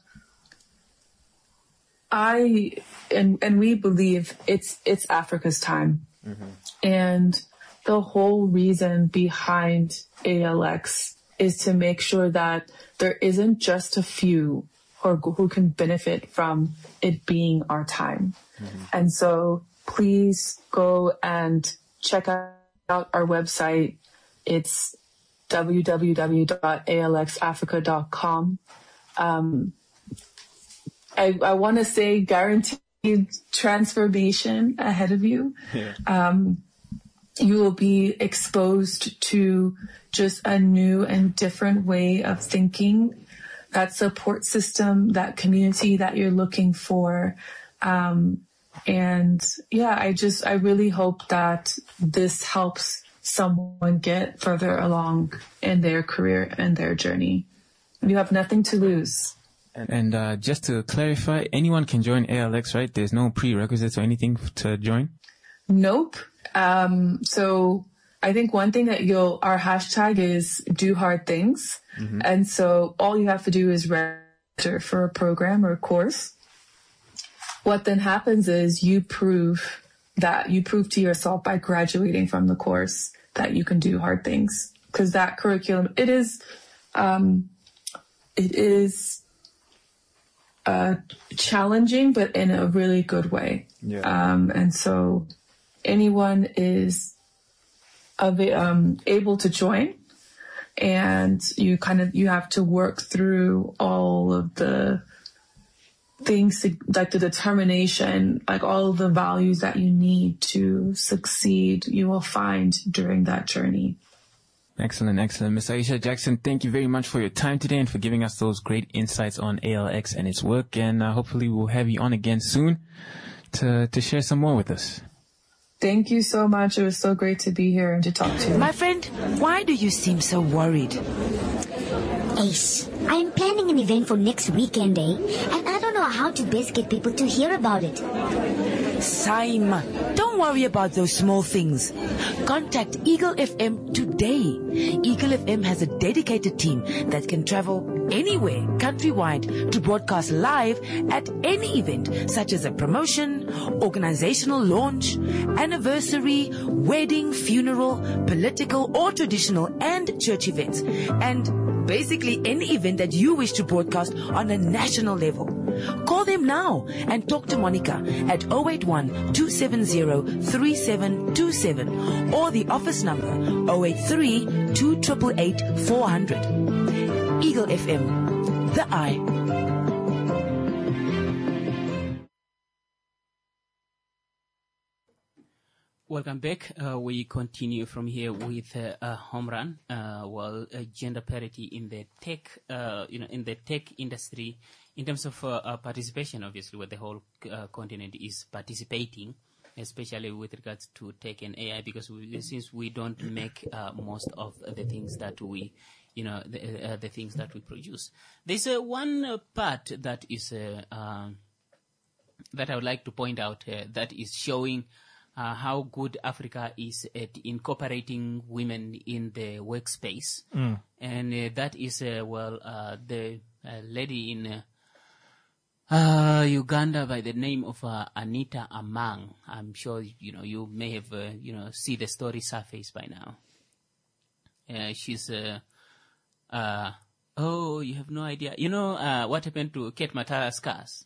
we believe it's Africa's time. Mm-hmm. And the whole reason behind ALX is to make sure that there isn't just a few who can benefit from it being our time. Mm-hmm. And so please go and check out our website. It's www.alxafrica.com. I want to say guaranteed transformation ahead of you. Yeah. You will be exposed to just a new and different way of thinking, that support system, that community that you're looking for. I really hope that this helps someone get further along in their career and their journey. You have nothing to lose. And just to clarify, anyone can join ALX, right? There's no prerequisites or anything to join? Nope. So I think one thing that our hashtag is do hard things. Mm-hmm. And so all you have to do is register for a program or a course. What then happens is you prove to yourself by graduating from the course that you can do hard things, because that curriculum, it is challenging, but in a really good way. Yeah. And so anyone is able to join, and you have to work through all of the things, like the determination, like all of the values that you need to succeed, you will find during that journey. Excellent, excellent. Ms. Aisha Jackson, thank you very much for your time today and for giving us those great insights on ALX and its work. And hopefully we'll have you on again soon to share some more with us. Thank you so much. It was so great to be here and to talk to you. My friend, why do you seem so worried? Ace, I'm planning an event for next weekend, and I don't know how to best get people to hear about it. Saima, don't worry about those small things. Contact Eagle FM today. Eagle FM has a dedicated team that can travel anywhere countrywide to broadcast live at any event, such as a promotion, organizational launch, anniversary, wedding, funeral, political or traditional and church events, and basically any event that you wish to broadcast on a national level. Call them now and talk to Monica at 081-270-3727 or the office number 083-288-400. Eagle FM, the eye. Welcome back. We continue from here with Home Run. Gender parity in the tech, in the tech industry, in terms of participation, obviously, where the whole continent is participating, especially with regards to tech and AI, because since we don't make most of the things that we, the things that we produce. There's one part that is that I would like to point out that is showing how good Africa is at incorporating women in the workspace. And that is, the lady in Uganda by the name of Anita Amang. I'm sure, you may have, see the story surface by now. She's, you have no idea. What happened to Kate Matara's cars?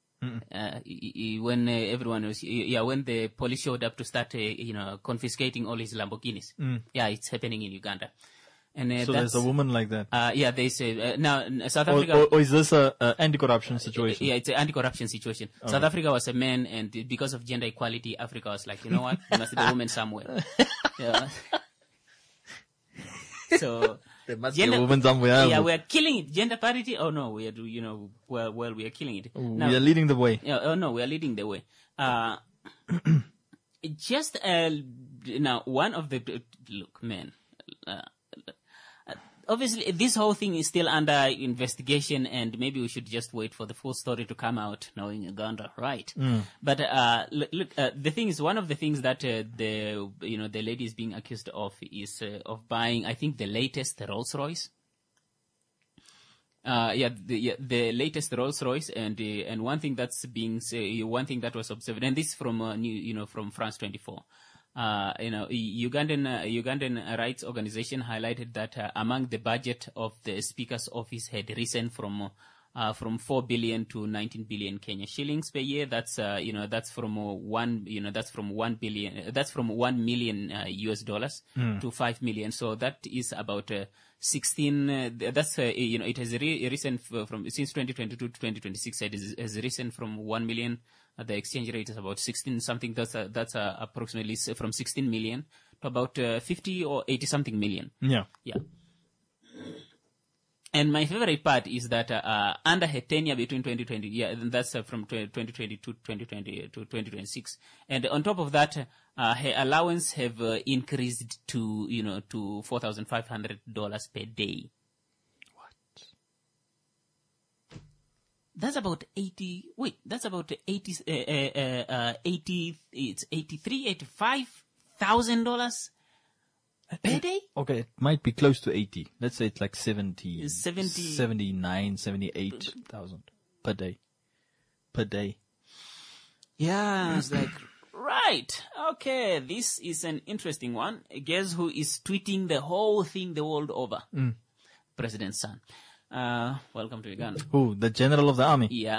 When everyone was, when the police showed up to start, confiscating all his Lamborghinis. Yeah, it's happening in Uganda. And so there's a woman like that. They say now South Africa. Or is this a anti-corruption situation? Yeah, it's an anti-corruption situation. South Africa was a man, and because of gender equality, Africa was like, you know what, there must be a woman somewhere. Yeah. So. There must be a woman somewhere. Yeah, we are killing it. Gender parity? Oh no, we are we are killing it. Now, we are leading the way. Yeah, oh no, we are leading the way. Just, now, one of the, look, man, obviously this whole thing is still under investigation, and maybe we should just wait for the full story to come out, knowing Uganda, right? But, look, the thing is, one of the things that, the lady is being accused of is, of buying, I think, the latest Rolls Royce. The latest Rolls Royce, and one thing that's one thing that was observed, and this from, from France 24. Ugandan rights organization highlighted that among the budget of the speaker's office had risen from 4 billion to 19 billion Kenya shillings per year. That's from 1 million US dollars to 5 million. So that is about 16. That's it has risen from since 2022 to 2026. It has risen from 1 million. The exchange rate is about 16 something. That's approximately from 16 million to about 50 or 80 something million. Yeah. And my favorite part is that under her tenure between 2020, that's from 2022 to 2026, and on top of that, her allowance have increased to to $4,500 per day. What? That's about 80. Wait, that's about 80. It's $85,000. Per day? Okay, it might be close to 80. Let's say it's like 78,000 per day. Yeah, it's like, right. Okay, this is an interesting one. Guess who is tweeting the whole thing the world over? President's son. Welcome to Uganda. Who? The general of the army? Yeah.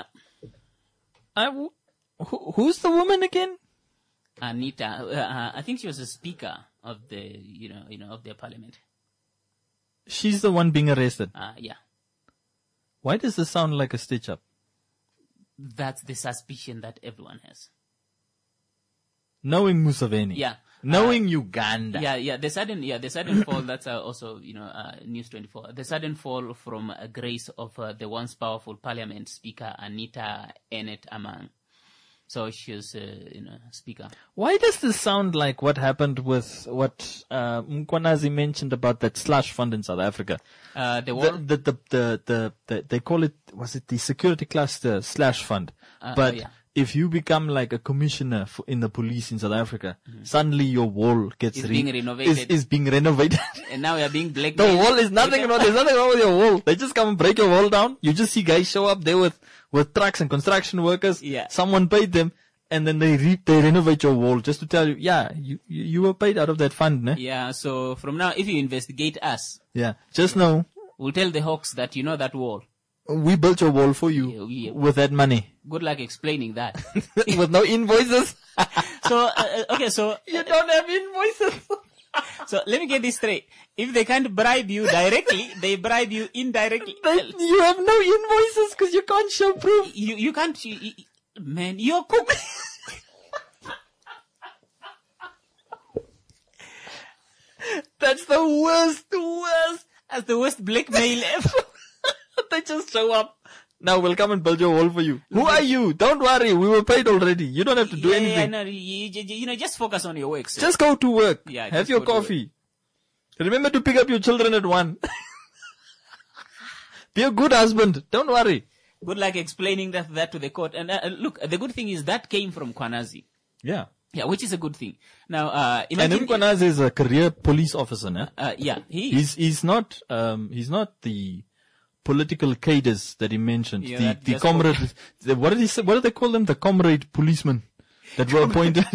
Who's the woman again? Anita. I think she was a speaker of the, of their parliament. She's the one being arrested. Yeah. Why does this sound like a stitch up? That's the suspicion that everyone has. Knowing Museveni. Yeah. Knowing Uganda. Yeah. The sudden fall, that's also, News 24. The sudden fall from grace of the once powerful parliament speaker, Anita Ennet Amang. So she's, speaker. Why does this sound like what happened with what Mkwanazi mentioned about that slush fund in South Africa? The war? They call it, was it the security cluster slash fund? If you become like a commissioner in the police in South Africa, suddenly your wall gets being renovated. Is being renovated. And now you're being blackmailed. The wall is nothing wrong. There's nothing wrong with your wall. They just come and break your wall down. You just see guys show up there with trucks and construction workers. Yeah. Someone paid them, and then they renovate your wall just to tell you, you were paid out of that fund, ne? Yeah. So from now, if you investigate us, just know, we'll tell the Hawks that you know that wall. We built your wall for you Yeah. with that money. Good luck explaining that. With no invoices. So, okay, so You don't have invoices. so let me get this straight. If they can't bribe you directly, they bribe you indirectly. You have no invoices because you can't show proof. You can't, man, you're cook. That's the worst. That's the worst blackmail ever. They just show up. Now we'll come and build your wall for you. Who are you? Don't worry. We were paid already. You don't have to do anything. No, you know, just focus on your work. Sir. Just go to work. Yeah, Have just your go to coffee. Remember to pick up your children at 1. Be a good husband. Don't worry. Good luck explaining that to the court. And look, the good thing is that came from Kwanazi. Yeah. Yeah, which is a good thing. Now, And imagine. Mkwanazi is a career police officer, ne? Yeah, he is. He's not the political cadres that he mentioned. Yeah, that the just comrade, what did he say? What did they call them? The comrade policemen that were appointed,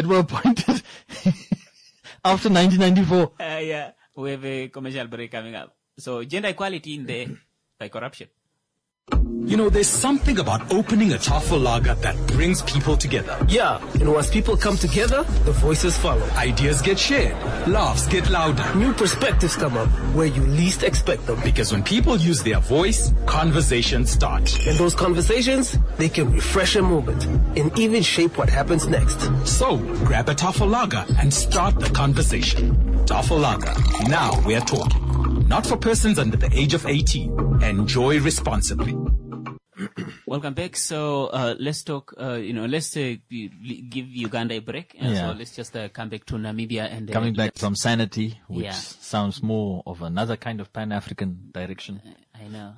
after 1994. Yeah, we have a commercial break coming up. So, gender equality in there by corruption. You know, there's something about opening a Tafel lager that brings people together. Yeah, and once people come together, the voices follow. Ideas get shared, laughs get louder. New perspectives come up where you least expect them. Because when people use their voice, conversations start. And those conversations, they can refresh a moment and even shape what happens next. So, grab a Tafel lager and start the conversation. Tafel lager. Now we're talking. Not for persons under the age of 18. Enjoy responsibly. Welcome back. So, let's talk, let's give Uganda a break. And Yeah. so let's just come back to Namibia and Coming back from sanity, which Yeah. sounds more of another kind of Pan-African direction. I know.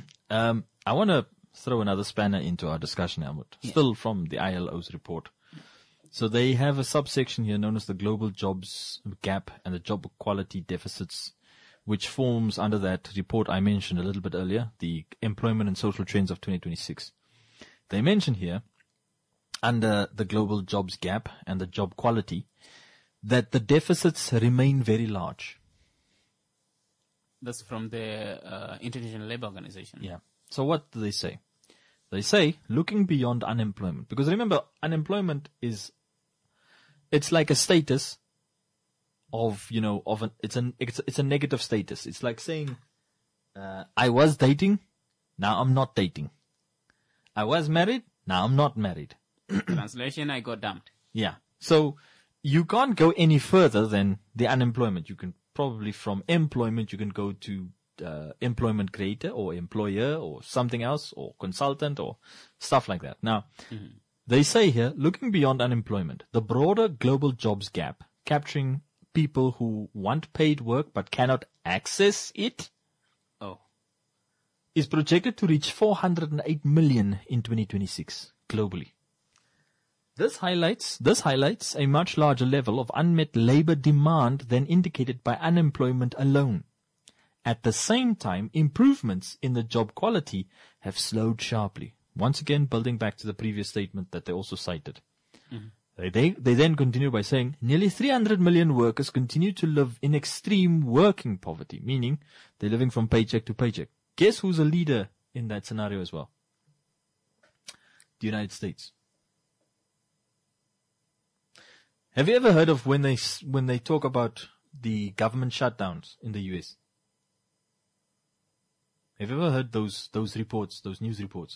I want to throw another spanner into our discussion, Helmut. Still from the ILO's report. So they have a subsection here known as the global jobs gap and the job equality deficits, which forms under that report I mentioned a little bit earlier, the employment and social trends of 2026. They mention here, under the global jobs gap and the job quality, that the deficits remain very large. That's from the International Labour Organization. Yeah. So what do they say? They say, looking beyond unemployment, because remember, unemployment it's like a status of, it's a negative status. It's like saying, I was dating, now I'm not dating. I was married, now I'm not married. Translation, I got dumped. Yeah. So you can't go any further than the unemployment. You can probably from employment, you can go to employment creator or employer or something else or consultant or stuff like that. Now, they say here, looking beyond unemployment, the broader global jobs gap, capturing people who want paid work but cannot access it, is projected to reach 408 million in 2026 globally. This highlights a much larger level of unmet labor demand than indicated by unemployment alone. At the same time, improvements in the job quality have slowed sharply. Once again, building back to the previous statement that they also cited. They then continue by saying, nearly 300 million workers continue to live in extreme working poverty, meaning they're living from paycheck to paycheck. Guess who's a leader in that scenario as well? The United States. Have you ever heard of when they talk about the government shutdowns in the US? Have you ever heard those reports, those news reports?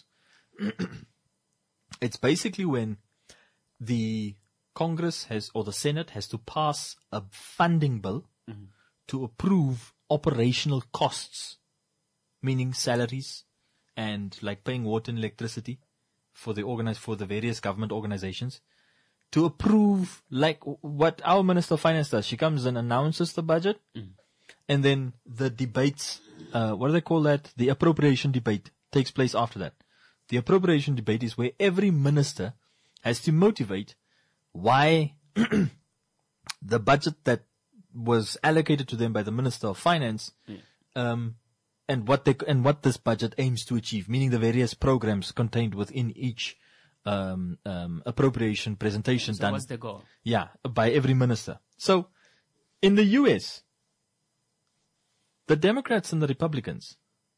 It's basically when the Congress or the Senate has to pass a funding bill to approve operational costs, meaning salaries and like paying water and electricity for the various government organizations, to approve like what our Minister of Finance does. She comes and announces the budget, and then the debates, what do they call that? The appropriation debate takes place after that. The appropriation debate is where every minister has to motivate why the budget that was allocated to them by the Minister of Finance, and what this budget aims to achieve, meaning the various programs contained within each appropriation presentation done. What's the goal? Yeah, by every minister. So, in the US, the Democrats and the Republicans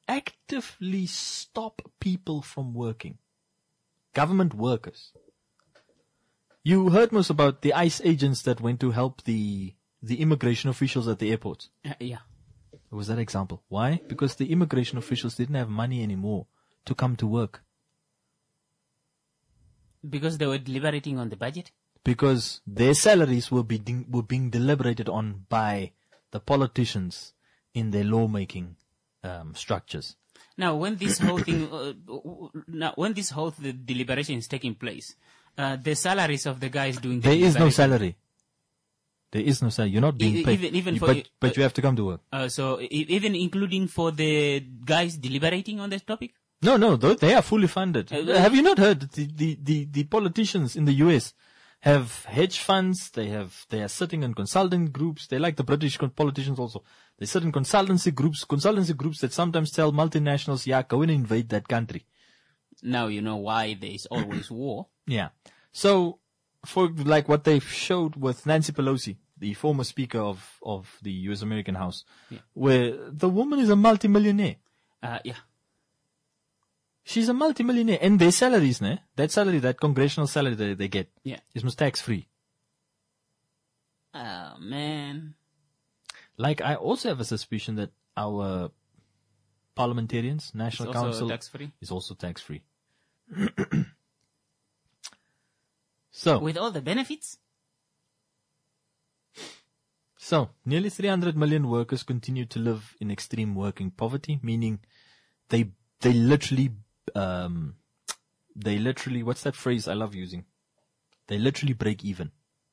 actively stop people from working. Government workers. You heard most about the ICE agents that went to help the immigration officials at the airports. Yeah. It was that example. Why? Because the immigration officials didn't have money anymore to come to work. Because they were deliberating on the budget? Because their salaries were being deliberated on by the politicians in their lawmaking structures. Now, when this whole thing, the deliberation is taking place, the salaries of the guys doing the there is no salary. There is no salary. You're not being paid. But you have to come to work. So even including for the guys deliberating on this topic? No, they are fully funded. Have you not heard the politicians in the US have hedge funds? They are sitting in consulting groups. They like the British politicians also. They sit in consultancy groups that sometimes tell multinationals, yeah, go and invade that country. Now you know why there is always war. Yeah. So, for like what they showed with Nancy Pelosi, the former Speaker of the US American House, where the woman is a multimillionaire. Yeah. She's a multimillionaire, and their salaries, that congressional salary that they get, is most tax free. Oh man. Like, I also have a suspicion that our parliamentarians, National Council, is also tax free. So, with all the benefits? So, nearly 300 million workers continue to live in extreme working poverty, meaning they literally, what's that phrase I love using? They literally break even.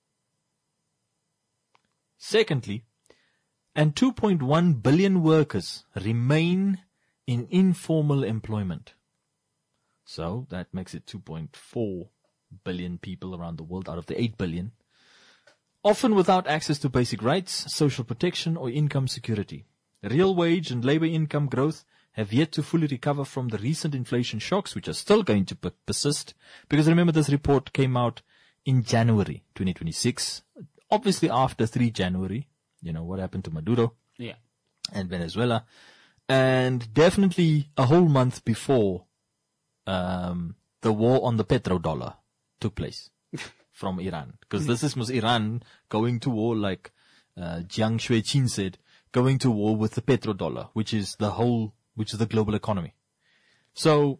Secondly, and 2.1 billion workers remain in informal employment. So, that makes it 2.4 billion people around the world out of the 8 billion. Often without access to basic rights, social protection, or income security. Real wage and labor income growth have yet to fully recover from the recent inflation shocks, which are still going to persist. Because remember, this report came out in January 2026. Obviously after 3 January, what happened to Maduro and Venezuela. And definitely a whole month before the war on the petrodollar took place. From Iran. Because this was Iran going to war, like Jiang Shuiqin said, going to war with the petrodollar, which is the global economy. So,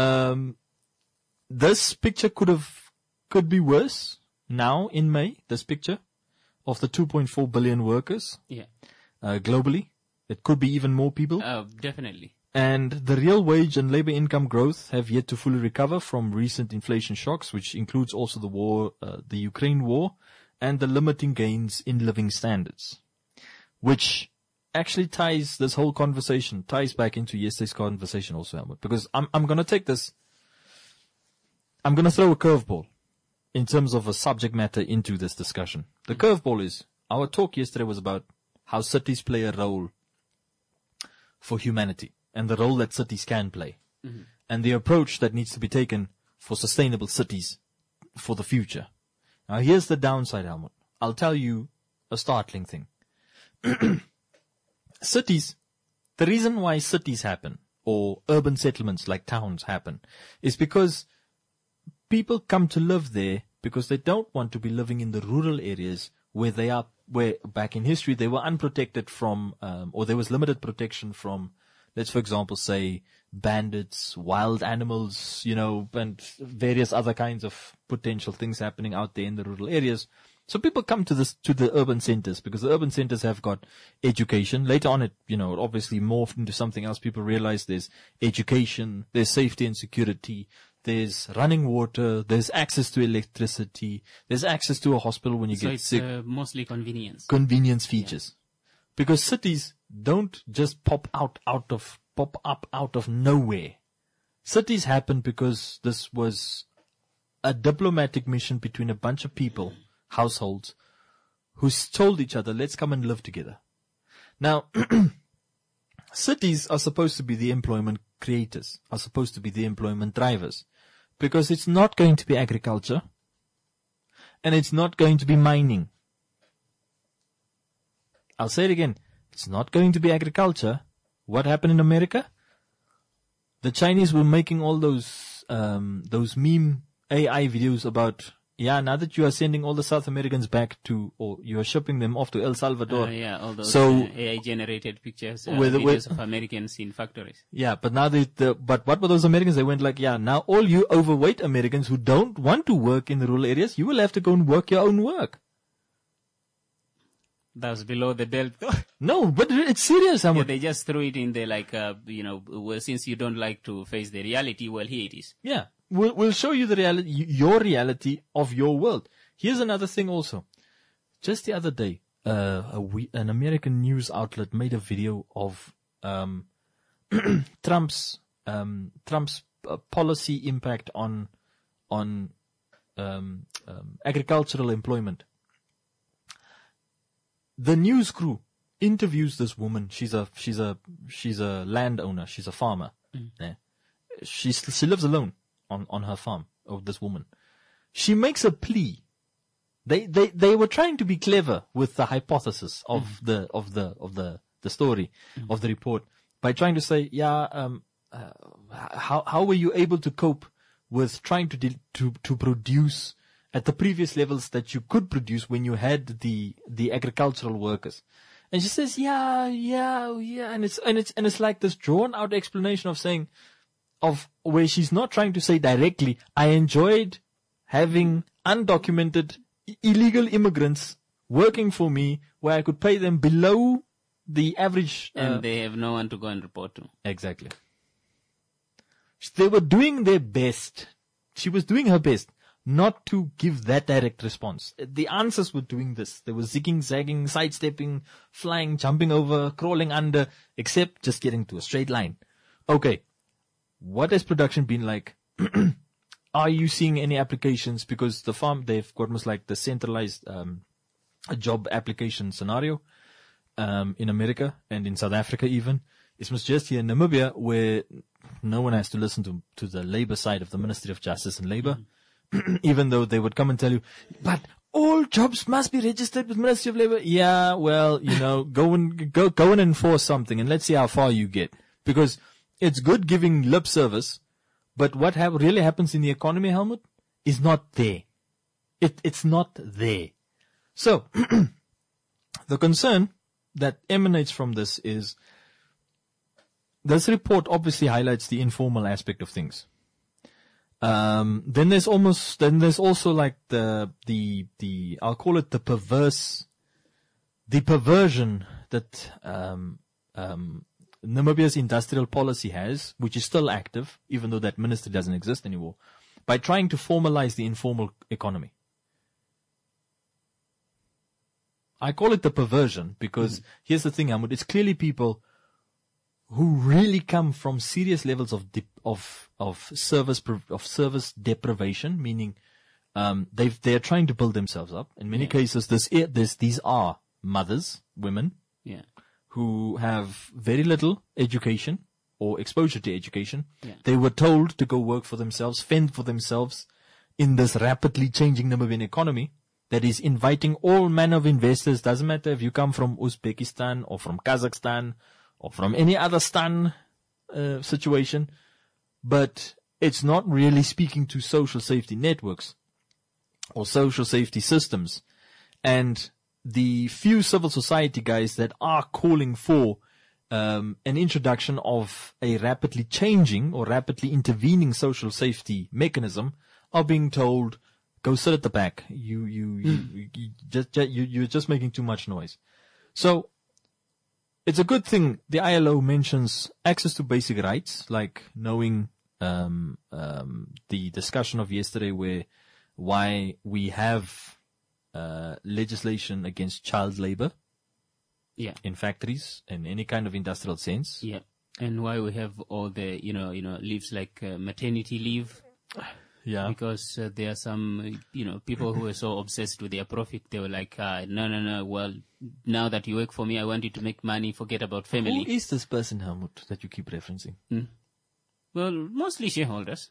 this picture could be worse now in May, this picture of the 2.4 billion workers. Globally. It could be even more people. Definitely. And the real wage and labor income growth have yet to fully recover from recent inflation shocks, which includes also the war, the Ukraine war, and the limiting gains in living standards, which actually ties this whole conversation, ties back into yesterday's conversation also, Helmut, because I'm going to take this, I'm going to throw a curveball in terms of a subject matter into this discussion. The curveball is, our talk yesterday was about how cities play a role for humanity. And the role that cities can play. Mm-hmm. And the approach that needs to be taken for sustainable cities for the future. Now here's the downside, Helmut. I'll tell you a startling thing. Cities, the reason why cities happen, or urban settlements like towns happen, is because people come to live there because they don't want to be living in the rural areas where back in history they were unprotected from, or there was limited protection from, let's, for example, say bandits, wild animals, and various other kinds of potential things happening out there in the rural areas. So people come to the urban centers because the urban centers have got education. Later on, it obviously morphed into something else. People realize there's education, there's safety and security, there's running water, there's access to electricity, there's access to a hospital when you get sick. So it's mostly convenience. Convenience features. Yeah. Because cities don't just pop up out of nowhere. Cities happen because this was a diplomatic mission between a bunch of people, households, who told each other, let's come and live together. Now, cities are supposed to be the employment creators, are supposed to be the employment drivers, because it's not going to be agriculture, and it's not going to be mining. I'll say it again. It's not going to be agriculture. What happened in America? the Chinese were making all those meme AI videos about, now that you are sending all the South Americans back to, or you are shipping them off to El Salvador. All those AI-generated pictures, videos of Americans in factories. Yeah, but now but what were those Americans? They went like, now all you overweight Americans who don't want to work in the rural areas, you will have to go and work your own work. That was below the belt. No, but it's serious. They just threw it in there like, well, since you don't like to face the reality, well, here it is. Yeah. We'll show you the reality, your reality of your world. Here's another thing also. Just the other day, an American news outlet made a video of, Trump's policy impact on agricultural employment. The news crew interviews this woman. She's a landowner. She's a farmer. Yeah. She lives alone on her farm. Oh, this woman. She makes a plea. They were trying to be clever with the hypothesis of the story, of the report, by trying to say, how were you able to cope with trying to produce at the previous levels that you could produce when you had the agricultural workers? And she says, and it's like this drawn out explanation of saying, of where she's not trying to say directly, I enjoyed having undocumented illegal immigrants working for me where I could pay them below the average. And they have no one to go and report to. Exactly. They were doing their best. She was doing her best not to give that direct response. The answers were doing this. They were zigging, zagging, sidestepping, flying, jumping over, crawling under, except just getting to a straight line. Okay. What has production been like? Are you seeing any applications? Because the farm, they've got almost like the centralized job application scenario in America and in South Africa even. It's just here in Namibia where no one has to listen to the labor side of the Ministry of Justice and Labor, even though they would come and tell you, but all jobs must be registered with Ministry of Labor. Yeah, well, go and enforce something and let's see how far you get. Because it's good giving lip service, but what really happens in the economy, Helmut, is not there. It's not there. So, the concern that emanates from this is, this report obviously highlights the informal aspect of things. Then there's also like I'll call it the perversion that, Namibia's industrial policy has, which is still active, even though that ministry doesn't exist anymore, by trying to formalize the informal economy. I call it the perversion because here's the thing, Ahmed, it's clearly people who really come from serious levels of service deprivation, meaning they're trying to build themselves up. In many cases, these are mothers, women, who have very little education or exposure to education. Yeah. They were told to go work for themselves, fend for themselves in this rapidly changing Namibian economy that is inviting all manner of investors. Doesn't matter if you come from Uzbekistan or from Kazakhstan or from any other stan situation, but it's not really speaking to social safety networks or social safety systems. And the few civil society guys that are calling for an introduction of a rapidly changing or rapidly intervening social safety mechanism are being told, go sit at the back. You're just making too much noise. So it's a good thing the ILO mentions access to basic rights, like knowing the discussion of yesterday why we have legislation against child labor in factories in any kind of industrial sense. Yeah. And why we have all the, leaves like maternity leave. Yeah. Because there are some, people who are so obsessed with their profit. They were like, no. Well, now that you work for me, I want you to make money. Forget about family. Who is this person, Helmut, that you keep referencing? Well, mostly shareholders.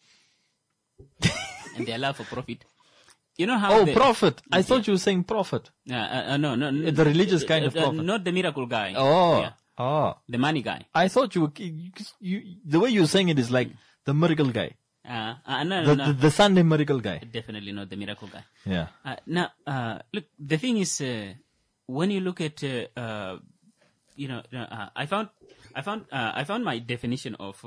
And their love for profit. You know how? Prophet. I thought you were saying prophet. No. The religious kind of prophet. Not the miracle guy. Oh. Yeah. The money guy. I thought you the way you're saying it is like the miracle guy. No. The Sunday miracle guy. Definitely not the miracle guy. Yeah. Look, the thing is, when you look at, I found my definition of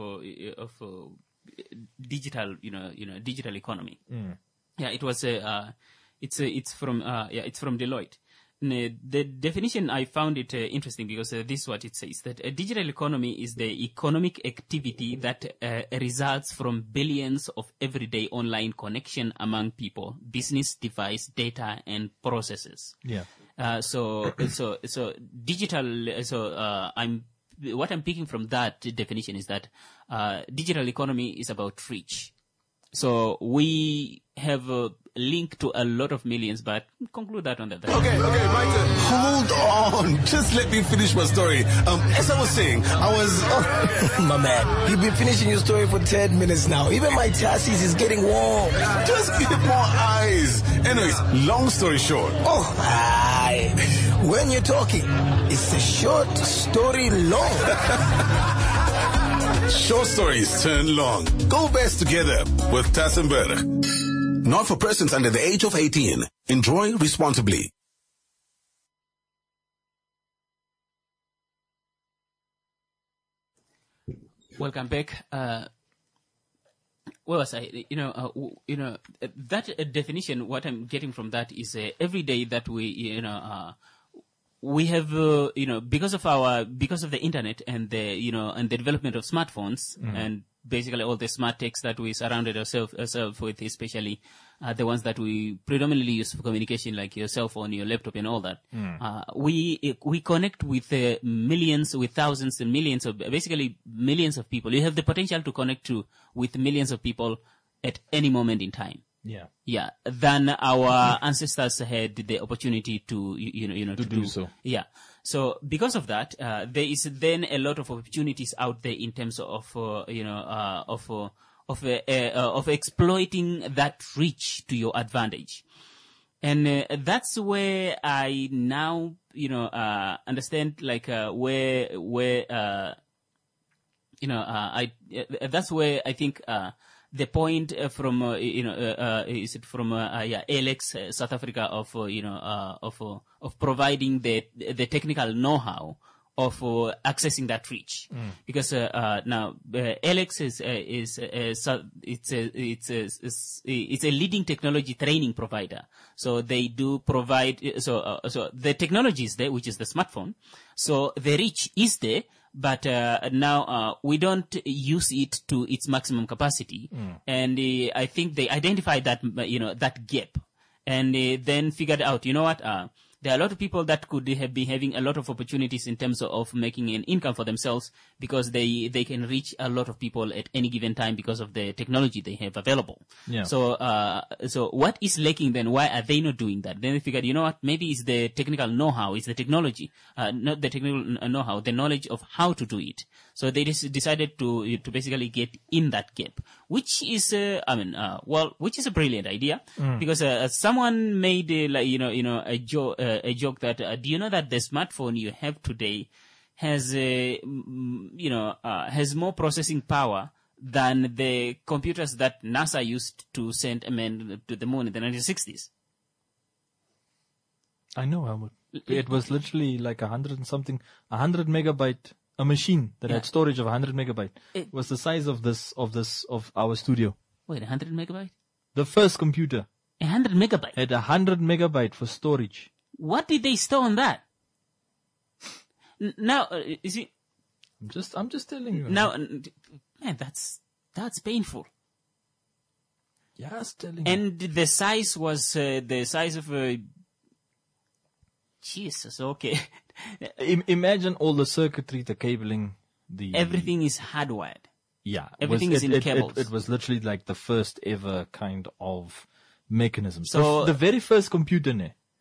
digital, digital economy. Yeah, it was it's from Deloitte. The definition, I found it interesting because this is what it says, that a digital economy is the economic activity that results from billions of everyday online connection among people, business, device, data, and processes. Yeah. So digital, what I'm picking from that definition is that digital economy is about reach. So we have a link to a lot of millions, but conclude that on the other side. Okay, my turn. Hold on. Just let me finish my story. As I was saying, My man, you've been finishing your story for 10 minutes now. Even my chassis is getting warm. Just give more eyes. Anyways, long story short. Oh, aye. When you're talking, it's a short story long. Short stories turn long. Go best together with Tassenberg. Not for persons under the age of 18. Enjoy responsibly. Welcome back. Where was I? That definition, what I'm getting from that is every day that we have, because of the internet and the development of smartphones and basically all the smart techs that we surrounded ourselves with, especially the ones that we predominantly use for communication, like your cell phone, your laptop, and all that. We connect with millions, with thousands and millions of, basically millions of people. You have the potential to connect with millions of people at any moment in time. Yeah. Than our ancestors had the opportunity to do so. Yeah. So because of that, there is then a lot of opportunities out there in terms of exploiting that reach to your advantage. And that's where I now understand that's where I think the point from is it from ALX South Africa of providing the technical know-how of accessing that reach, because now ALX it's a leading technology training provider. So they do provide so the technology is there, which is the smartphone. So the reach is there. But now we don't use it to its maximum capacity, and I think they identified that that gap, and then figured out, there are a lot of people that could have been having a lot of opportunities in terms of making an income for themselves, because they can reach a lot of people at any given time because of the technology they have available. Yeah. So what is lacking then? Why are they not doing that? Then they figured, maybe it's the technical know-how, it's the technology, not the technical know-how, the knowledge of how to do it. So they decided to basically get in that gap, which is which is a brilliant idea, because someone made a joke that do you know that the smartphone you have today has has more processing power than the computers that NASA used to send a man to the moon in the 1960s. I know, Helmut. It was literally like 100 megabyte. A machine that had storage of 100 megabyte. It was the size of our studio. Wait, 100 megabyte? The first computer. 100 megabyte? Had 100 megabyte for storage. What did they store on that? Now, you see. I'm just telling you. Now, man, that's painful. Yes, telling and you. The size was the size of a. Jesus, okay. Imagine all the circuitry, the cabling, everything is hardwired. Yeah. Everything is in cables. It was literally like the first ever kind of mechanism. So the very first computer,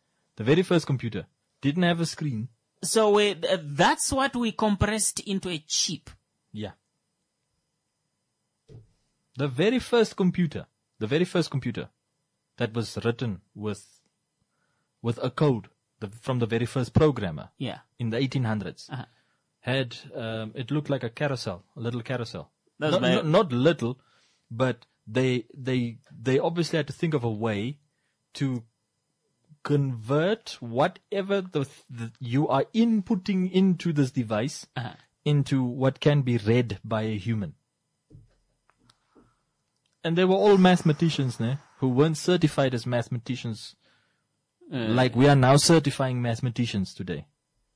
didn't have a screen. So that's what we compressed into a chip. Yeah. The very first computer that was written with a code from the very first programmer. Yeah. In the 1800s. had, it looked like a carousel, a little carousel. That's Not little, but they obviously had to think of a way to convert whatever you are inputting into this device into what can be read by a human. And they were all mathematicians, who weren't certified as mathematicians, like we are now certifying mathematicians today.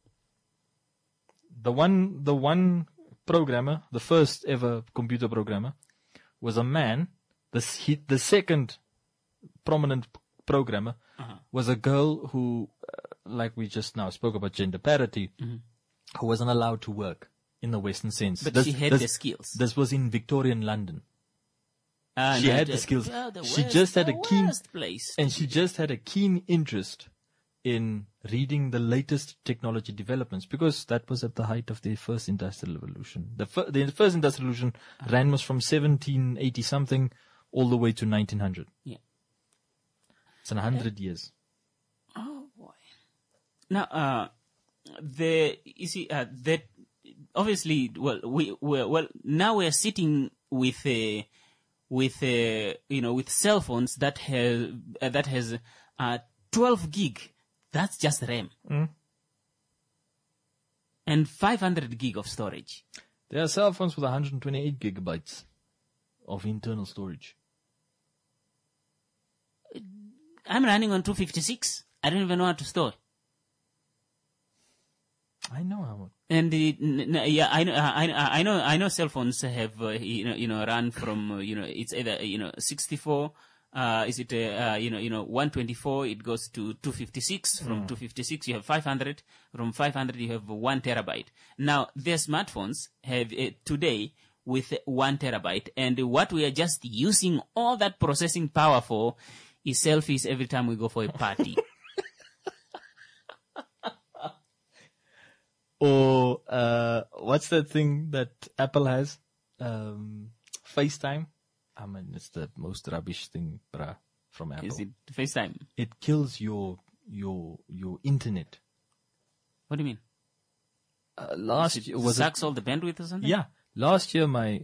The one programmer, the first ever computer programmer, was a man. The second prominent programmer was a girl who, like we just now spoke about gender parity, who wasn't allowed to work in the Western sense. But she had the skills. This was in Victorian London. She had the skills. She just had a keen interest in reading the latest technology developments, because that was at the height of the first industrial revolution. The first industrial revolution ran was from 1780 something all the way to 1900. Yeah. It's 100 years. Oh boy. Now, that obviously, now we're sitting with cell phones that has 12 gig. That's just RAM. And 500 gig of storage. There are cell phones with 128 gigabytes of internal storage. I'm running on 256. I don't even know how to store. I know how. And I know cell phones have run from it's either 64. Is it 124? It goes to 256. From 256 you have 500. From 500 you have 1 terabyte. Now their smartphones have today with 1 terabyte, and what we are just using all that processing power for is selfies every time we go for a party. Or what's that thing that Apple has? FaceTime. I mean, it's the most rubbish thing, from Apple. Is it FaceTime? It kills your internet. What do you mean? Last year was sucks all the bandwidth or something? Yeah. Last year, my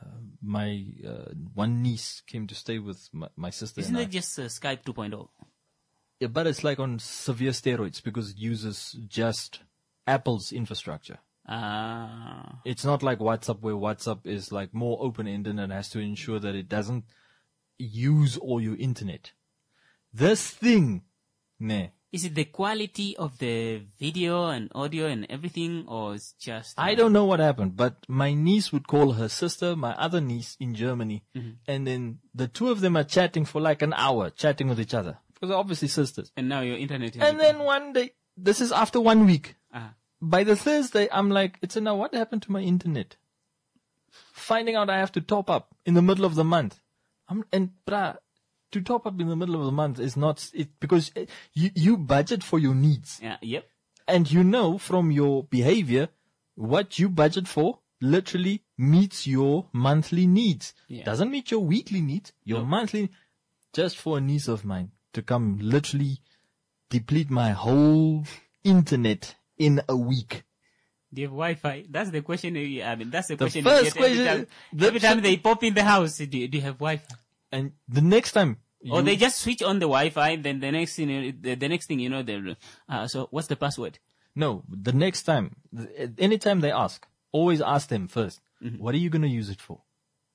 one niece came to stay with my sister. Isn't it just Skype 2.0? Yeah, but it's like on severe steroids because it uses just Apple's infrastructure. It's not like WhatsApp, where WhatsApp is like more open-ended and has to ensure that it doesn't use all your internet. This thing, Is it the quality of the video and audio and everything, or it's just... I don't know what happened, but my niece would call her sister, my other niece in Germany, and then the two of them are chatting for like an hour, chatting with each other. Because they're obviously sisters. And now your internet is... And then one day, this is after 1 week. By the Thursday, I'm like, now what happened to my internet? Finding out I have to top up in the middle of the month. To top up in the middle of the month is because you budget for your needs. Yeah, yep. And from your behavior, what you budget for literally meets your monthly needs. Yeah. Doesn't meet your weekly needs, your monthly, just for a niece of mine to come literally deplete my whole internet in a week. Do you have Wi-Fi? That's the question. That's the question. First question. Every time they pop in the house, do you have Wi-Fi? And the next time, or they just switch on the Wi-Fi. Then the next thing, so what's the password? No, the next time, anytime they ask, always ask them first. What are you going to use it for?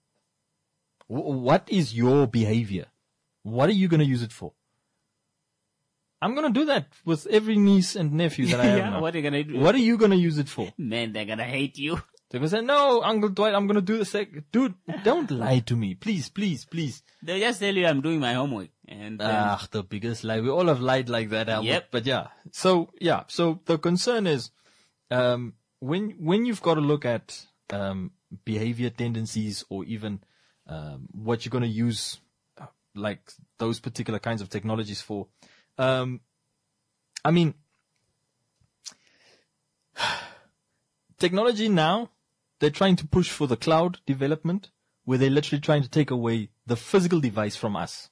What is your behavior? What are you going to use it for? I'm going to do that with every niece and nephew that I have now. What are you going to do? What are you going to use it for? Man, they're going to hate you. They're going to say, no, Uncle Dwight, I'm going to do the Dude, don't lie to me. Please, please, please. They'll just tell you I'm doing my homework. And the biggest lie. We all have lied like that, Albert. Yep. But yeah. So the concern is, when you've got to look at, behavior tendencies, or even, what you're going to use, like those particular kinds of technologies for, technology now, they're trying to push for the cloud development, where they're literally trying to take away the physical device from us.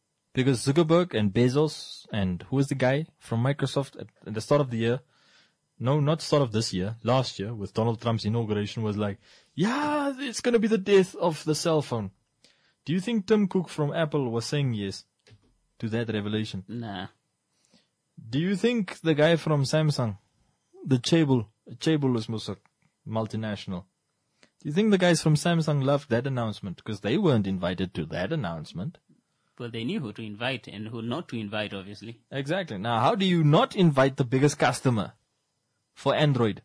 Because Zuckerberg and Bezos and who is the guy from Microsoft at the start of the year, no, not start of this year, last year with Donald Trump's inauguration was like, yeah, it's going to be the death of the cell phone. Do you think Tim Cook from Apple was saying yes to that revelation? Nah. Do you think the guy from Samsung, the Chaebol is Musak, multinational, do you think the guys from Samsung loved that announcement? Because they weren't invited to that announcement. Well, they knew who to invite and who not to invite, obviously. Exactly. Now, how do you not invite the biggest customer for Android?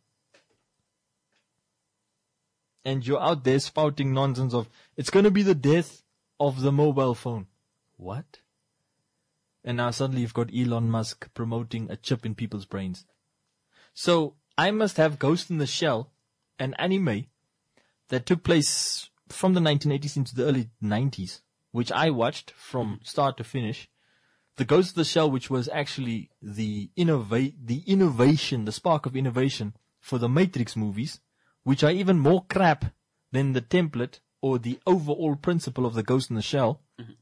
And you're out there spouting nonsense of, it's going to be the death of the mobile phone. What? And now suddenly you've got Elon Musk promoting a chip in people's brains. So I must have Ghost in the Shell, an anime that took place from the 1980s into the early 90s, which I watched from start to finish. The Ghost of the Shell, which was actually the innovation, the spark of innovation for the Matrix movies, which are even more crap than the template or the overall principle of the Ghost in the Shell. Mm-hmm.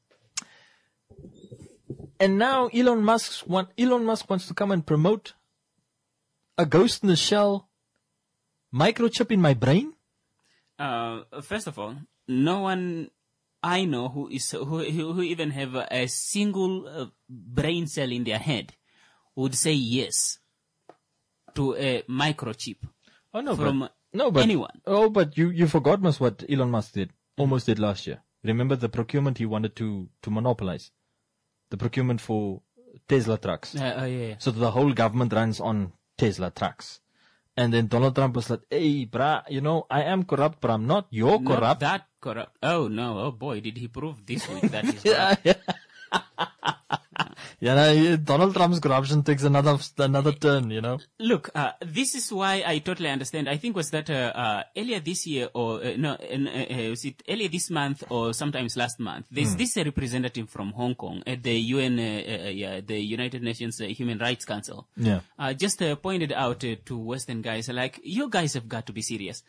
And now Elon Musk wants to come and promote a Ghost in the Shell microchip in my brain? First of all, no one I know who even have a single brain cell in their head would say yes to a microchip. Oh no, from but anyone. Oh, but you forgot what Elon Musk almost did last year. Remember the procurement he wanted to monopolize, the procurement for Tesla trucks. Yeah. So the whole government runs on Tesla trucks. And then Donald Trump was like, hey, brah, I am corrupt, but I'm not. You're corrupt. Not that corrupt. Oh, no. Oh, boy, did he prove this week that he's corrupt. Donald Trump's corruption takes another turn, Look, this is why I totally understand. I think was that earlier this year or was it earlier this month or sometimes last month? There's this representative from Hong Kong at the UN, the United Nations Human Rights Council. Yeah. Just pointed out to Western guys like, you guys have got to be serious.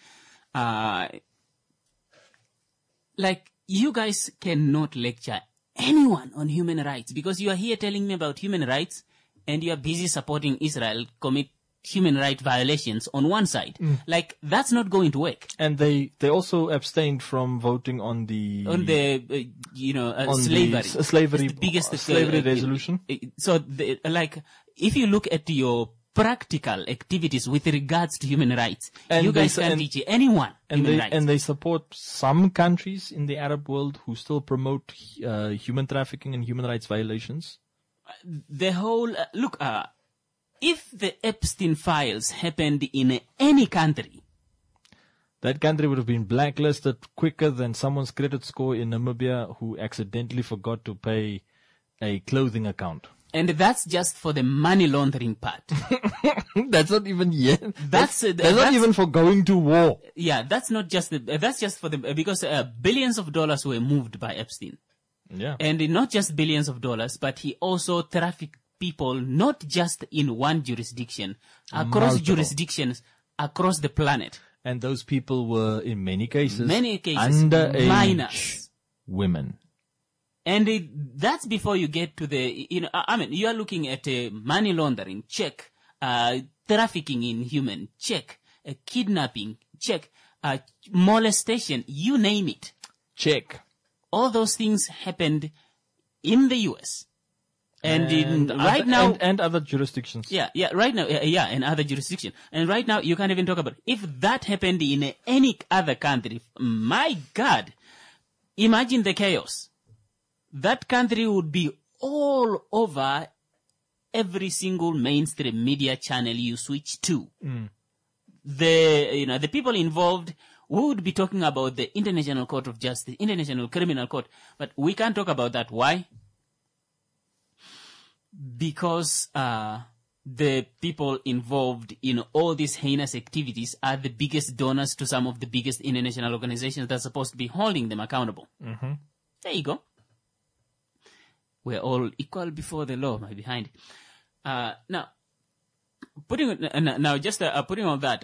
Like, you guys cannot lecture anyone on human rights because you are here telling me about human rights and you are busy supporting Israel commit human rights violations on one side. Like, that's not going to work. And they also abstained from voting on the slavery. Slavery, the biggest slavery resolution. So, if you look at your practical activities with regards to human rights, and you guys can't teach anyone human rights. And they support some countries in the Arab world who still promote human trafficking and human rights violations. The whole if the Epstein files happened in any country, that country would have been blacklisted quicker than someone's credit score in Namibia who accidentally forgot to pay a clothing account. And that's just for the money laundering part. That's not even yet. That's not even for going to war. Yeah, that's not just that's just for the, because billions of dollars were moved by Epstein. Yeah. And not just billions of dollars, but he also trafficked people not just in one jurisdiction, across jurisdictions, across the planet. And those people were in many cases underage minors, women. And that's before you get to the, you are looking at money laundering, check, trafficking in human, check, kidnapping, check, molestation, you name it. Check. All those things happened in the U.S. And right now. And other jurisdictions. Yeah, right now, and other jurisdictions. And right now, you can't even talk about it. If that happened in any other country, my God, imagine the chaos. That country would be all over every single mainstream media channel you switch to. The people involved would be talking about the International Court of Justice, International Criminal Court, but we can't talk about that. Why? Because the people involved in all these heinous activities are the biggest donors to some of the biggest international organizations that are supposed to be holding them accountable. Mm-hmm. There you go. We're all equal before the law, my behind. Now, putting all that,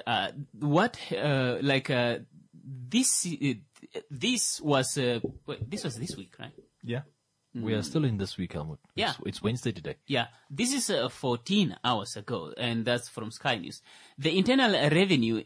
this was this week, right? Yeah. We are still in this week, Helmut. Yeah. It's Wednesday today. Yeah, this is 14 hours ago, and that's from Sky News. The Internal Revenue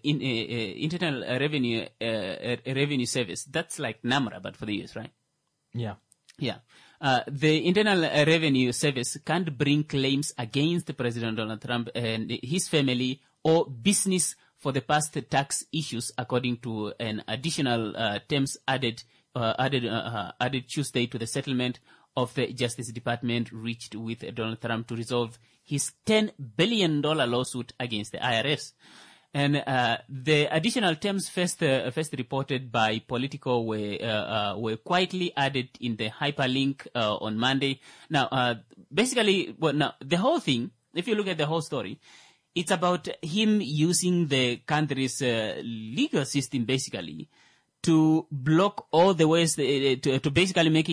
Revenue Service, that's like NAMRA, but for the US, right? Yeah. Yeah. The Internal Revenue Service can't bring claims against President Donald Trump and his family or business for the past tax issues, according to an additional terms added Tuesday to the settlement of the Justice Department reached with Donald Trump to resolve his $10 billion lawsuit against the IRS. And the additional terms first reported by Politico were quietly added in the hyperlink on Monday. Now, basically, the whole thing, if you look at the whole story, it's about him using the country's legal system, basically, to block all the ways to basically make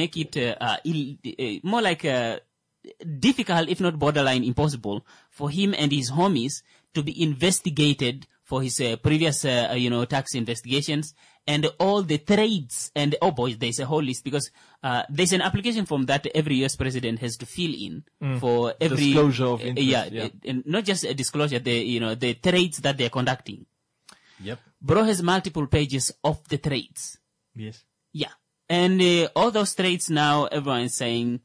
it more like difficult, if not borderline impossible, for him and his homies to be investigated for his previous tax investigations and all the trades. And oh boy, there's a whole list, because there's an application form that every US president has to fill in for every disclosure of interest. and not just a disclosure, the trades that they're conducting. Yep. Bro has multiple pages of the trades. Yes. Yeah. And all those trades now, everyone is saying,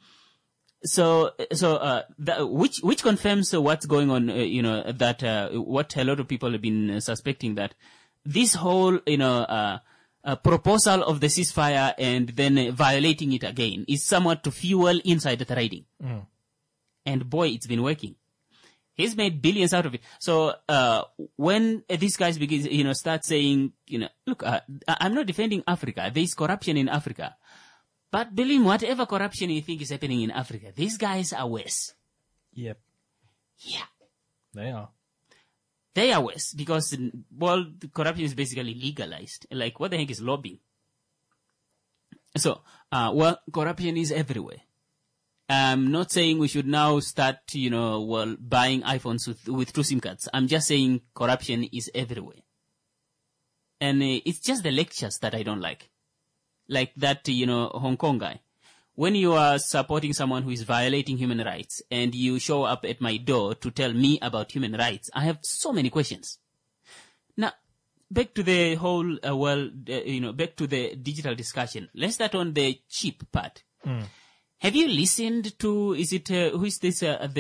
which confirms what's going on, that what a lot of people have been suspecting, that this whole, proposal of the ceasefire and then violating it again is somewhat to fuel insider trading. And boy, it's been working. He's made billions out of it. So, when these guys begin, start saying, look, I'm not defending Africa. There is corruption in Africa. But believe me, whatever corruption you think is happening in Africa, these guys are worse. Yep. Yeah. They are. They are worse because, well, corruption is basically legalized. Like, what the heck is lobbying? So, corruption is everywhere. I'm not saying we should now start, buying iPhones with 2 SIM cards. I'm just saying corruption is everywhere. And it's just the lectures that I don't like. Like that, Hong Kong guy. When you are supporting someone who is violating human rights and you show up at my door to tell me about human rights, I have so many questions. Now, back to the whole, back to the digital discussion. Let's start on the cheap part. Have you listened to, who is this,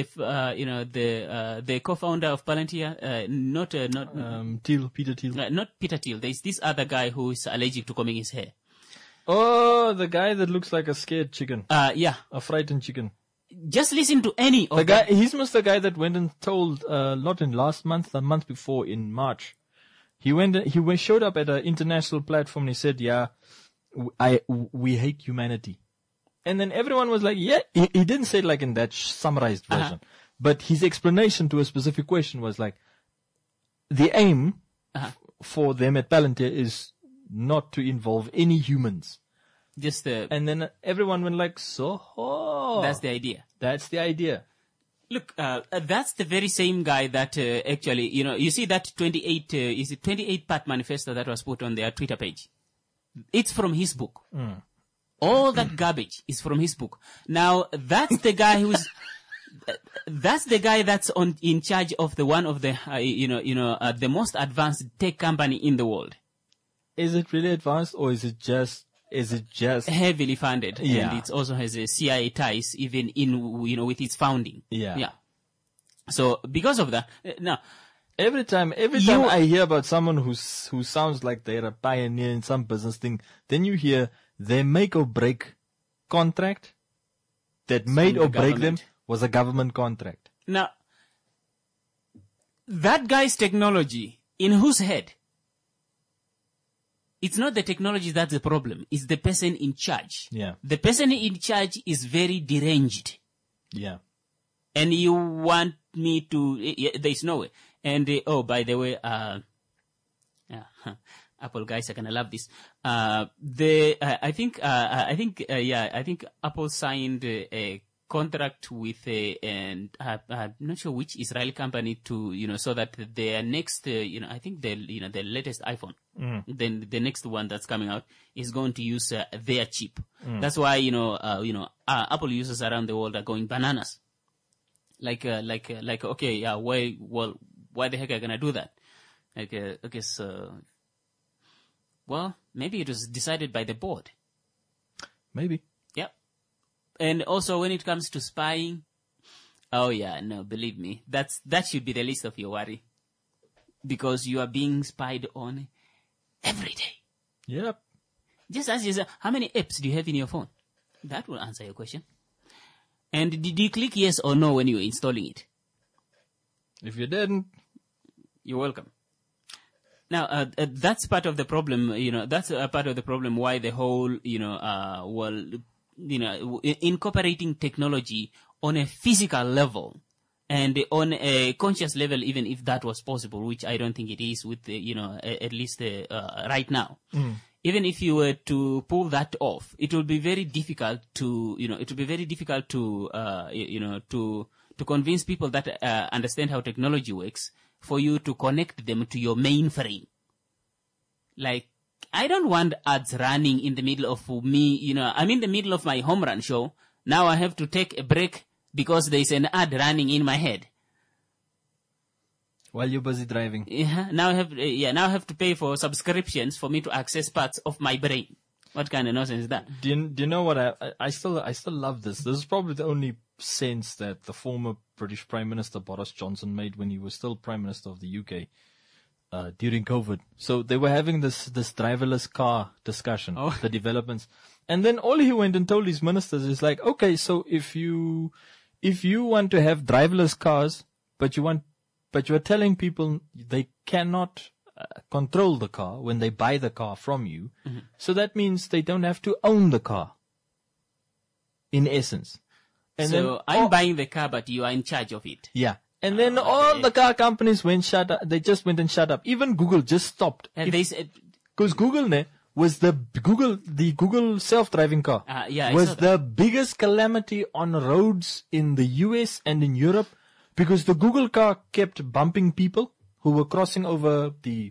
the co-founder of Palantir? Peter Thiel. Not Peter Thiel. There's this other guy who is allergic to combing his hair. Oh, the guy that looks like a scared chicken. Yeah. A frightened chicken. Just listen to any of the guy. He's the guy that went and told, not in last month, the month before in March. He showed up at an international platform and he said, we hate humanity. And then everyone was like, yeah, he didn't say it like in that summarized version. But his explanation to a specific question was like, the aim for them at Palantir is not to involve any humans. And then everyone went like, that's the idea. That's the idea. Look, that's the very same guy that actually, you see that 28-part manifesto that was put on their Twitter page. It's from his book. All that garbage is from his book. Now, that's the guy that's in charge of the most advanced tech company in the world. Is it really advanced, or is it just heavily funded? Yeah. And it also has a CIA ties, even with its founding. Yeah. So, because of that, now, every time I hear about someone who sounds like they're a pioneer in some business thing, then you hear their make or break contract that made or break them was a government contract. Now, that guy's technology, in whose head? It's not the technology that's the problem. It's the person in charge. Yeah. The person in charge is very deranged. Yeah. And you want me to, there's no way. And, by the way, Apple guys are gonna love this. I think Apple signed a contract with and I'm not sure which Israeli company to, so that their next, I think their latest iPhone, then the next one that's coming out is going to use their chip. That's why, Apple users around the world are going bananas. Okay, yeah, why the heck are you gonna do that? Okay, so, well, maybe it was decided by the board. Maybe. Yep. And also when it comes to spying, oh yeah, no, believe me, that should be the least of your worry. Because you are being spied on every day. Yep. Just ask yourself, how many apps do you have in your phone? That will answer your question. And did you click yes or no when you were installing it? If you didn't, you're welcome. Now, that's part of the problem, that's a part of the problem why the whole, incorporating technology on a physical level and on a conscious level, even if that was possible, which I don't think it is with the, at least right now. Even if you were to pull that off, it will be very difficult to, to convince people that understand how technology works for you to connect them to your mainframe. Like, I don't want ads running in the middle of me, I'm in the middle of my home run show. Now I have to take a break because there's an ad running in my head. While you're busy driving. Yeah, now I have to pay for subscriptions for me to access parts of my brain. What kind of nonsense is that? Do you know what I still love this. This is probably the only sense that the former British Prime Minister Boris Johnson made when he was still Prime Minister of the UK during COVID. So they were having this driverless car discussion, the developments. And then all he went and told his ministers is like, okay, so if you want to have driverless cars, but you are telling people they cannot control the car when they buy the car from you. Mm-hmm. So that means they don't have to own the car, in essence. And so then, I'm buying the car, but you are in charge of it. Yeah. And then all the car companies shut up. They just went and shut up. Even Google just stopped. And they said, because Google was the Google self-driving car was the biggest calamity on roads in the US and in Europe, because the Google car kept bumping people who were crossing over the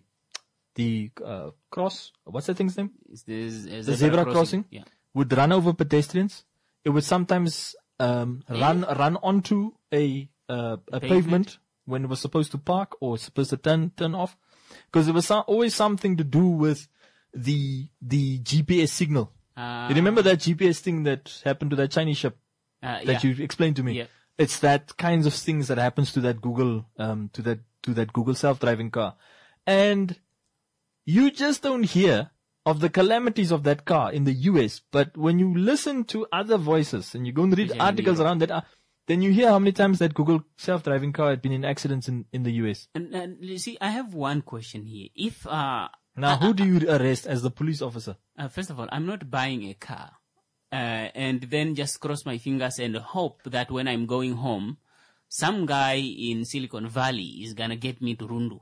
cross. What's that thing's name? The zebra crossing. Yeah. Would run over pedestrians. It would sometimes run onto a pavement when it was supposed to park or supposed to turn off, because there was always something to do with the GPS signal. You remember that GPS thing that happened to that Chinese ship that you explained to me? Yeah. It's that kinds of things that happens to that Google, to that Google self-driving car. And you just don't hear of the calamities of that car in the US. But when you listen to other voices and you go and read articles around that, then you hear how many times that Google self-driving car had been in accidents in the US. And you see, I have one question here. If, now who do you arrest as the police officer? First of all, I'm not buying a car. And then just cross my fingers and hope that when I'm going home, some guy in Silicon Valley is gonna get me to Rundu.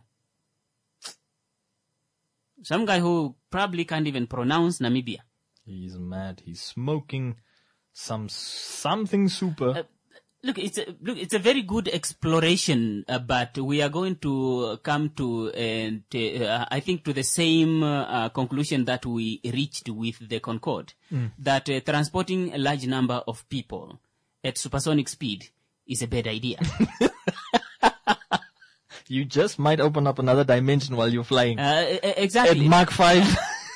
Some guy who probably can't even pronounce Namibia. He's mad. He's smoking something super. Look, it's a very good exploration, but we are going to come to, I think, to the same conclusion that we reached with the Concorde, that transporting a large number of people at supersonic speed is a bad idea. You just might open up another dimension while you're flying. Exactly. At Mach 5.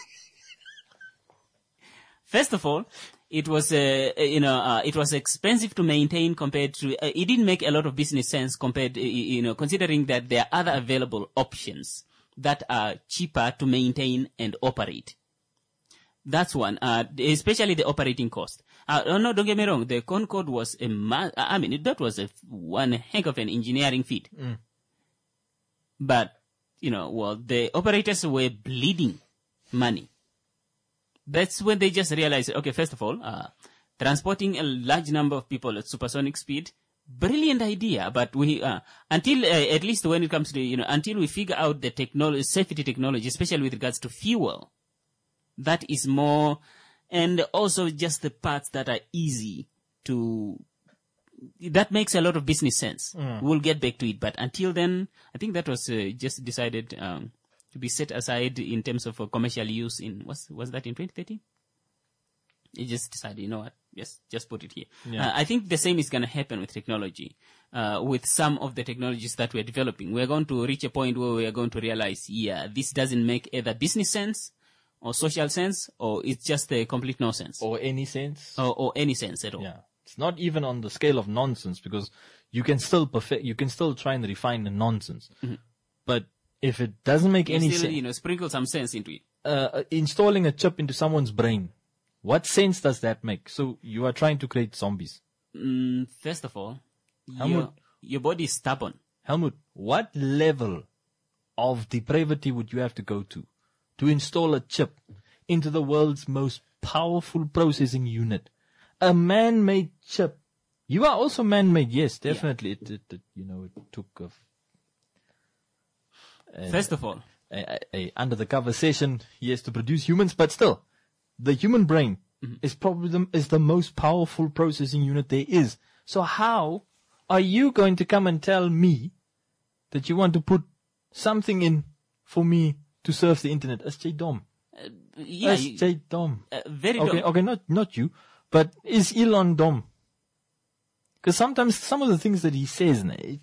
First of all, it was, it was expensive to maintain compared to, it didn't make a lot of business sense compared, considering that there are other available options that are cheaper to maintain and operate. That's one, especially the operating cost. No, don't get me wrong. The Concorde was that was one heck of an engineering feat. But, the operators were bleeding money. That's when they just realized, okay, first of all, transporting a large number of people at supersonic speed, brilliant idea, but we, until, at least when it comes to, until we figure out the safety technology, especially with regards to fuel, that is more, and also just the parts that are easy to that makes a lot of business sense. We'll get back to it. But until then, I think that was just decided to be set aside in terms of commercial use was that in 2013? You just decided, you know what, just put it here. Yeah. I think the same is going to happen with technology. With some of the technologies that we're developing, we're going to reach a point where we are going to realize, this doesn't make either business sense or social sense, or it's just a complete nonsense. Or any sense. Or any sense at all. Yeah. It's not even on the scale of nonsense, because you can still try and refine the nonsense. Mm-hmm. But if it doesn't make any sense, you know, sprinkle some sense into it. Installing a chip into someone's brain, what sense does that make? So you are trying to create zombies. First of all, Helmut, your body is stubborn. Helmut, what level of depravity would you have to go to install a chip into the world's most powerful processing unit? A man-made chip. You are also man-made, yes, definitely. It took First of all, a under the cover session, yes, to produce humans, but still, the human brain is probably is the most powerful processing unit there is. So how are you going to come and tell me that you want to put something in for me to surf the internet? SJ Dom. SJ Dom. Very okay, dumb. okay, not you, but is Elon Dom? Because sometimes some of the things that he says,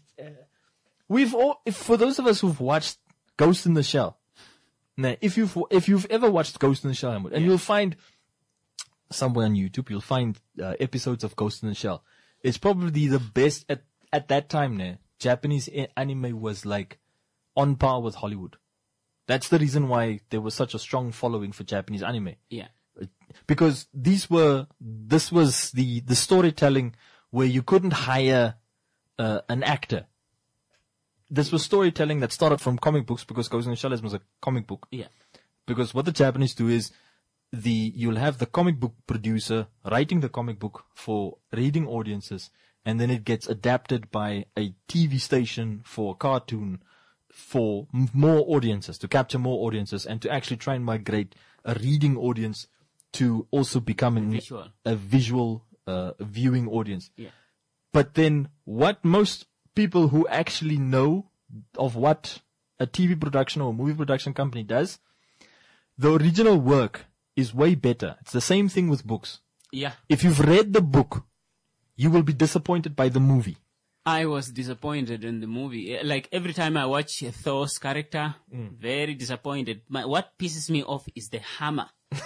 for those of us who've watched Ghost in the Shell, if you've ever watched Ghost in the Shell, and you'll find somewhere on YouTube, you'll find episodes of Ghost in the Shell. It's probably the best at that time. Japanese anime was like on par with Hollywood. That's the reason why there was such a strong following for Japanese anime. Yeah. Because this was the storytelling where you couldn't hire an actor. This was storytelling that started from comic books, because Ghost in the Shell was a comic book. Yeah. Because what the Japanese do is you'll have the comic book producer writing the comic book for reading audiences, and then it gets adapted by a TV station for a cartoon for more audiences, to capture more audiences, and to actually try and migrate a reading audience to also become a visual viewing audience. Yeah. But then what most people who actually know of what a TV production or a movie production company does, the original work is way better. It's the same thing with books. Yeah. If you've read the book, you will be disappointed by the movie. I was disappointed in the movie. Like every time I watch Thor's character, very disappointed. What pisses me off is the hammer.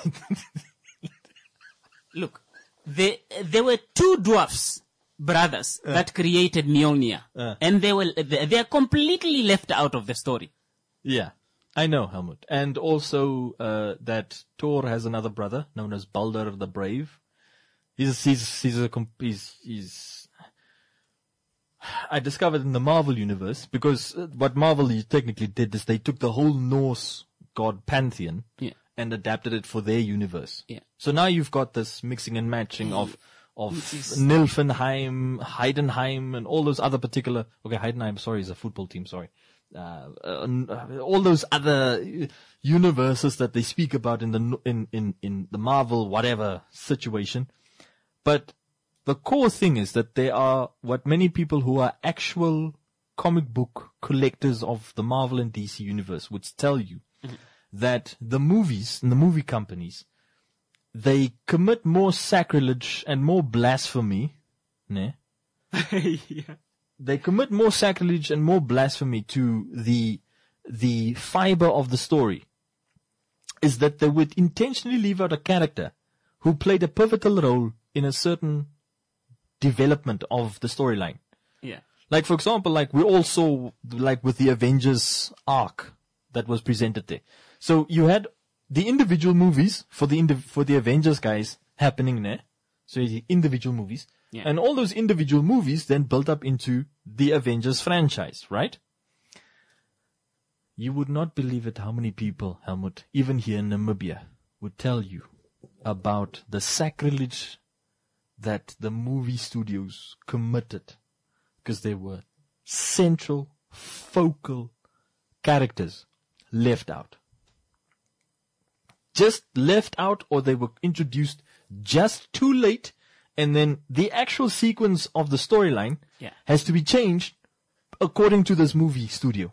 Look, there were two dwarfs, brothers, that created Mjolnir, and they are completely left out of the story. Yeah, I know, Helmut. And also that Thor has another brother known as Balder the Brave. I discovered in the Marvel universe, because what Marvel technically did is they took the whole Norse god pantheon and adapted it for their universe. Yeah. So now you've got this mixing and matching of Nilfenheim, Heidenheim, and all those other particular. Okay, Heidenheim, sorry, is a football team. Sorry, all those other universes that they speak about in the Marvel whatever situation. But the core thing is that there are what many people who are actual comic book collectors of the Marvel and DC universe would tell you, that the movies and the movie companies, they commit more sacrilege and more blasphemy. Yeah. They commit more sacrilege and more blasphemy to the fiber of the story, is that they would intentionally leave out a character who played a pivotal role in a certain development of the storyline. Yeah. Like, for example, like we all saw, like with the Avengers arc that was presented there. So you had the individual movies for the Avengers guys happening there. So the individual movies. Yeah. And all those individual movies then built up into the Avengers franchise, right? You would not believe it how many people, Helmut, even here in Namibia, would tell you about the sacrilege that the movie studios committed, because there were central, focal characters left out. Just left out, or they were introduced just too late and then the actual sequence of the storyline Yeah. has to be changed according to this movie studio.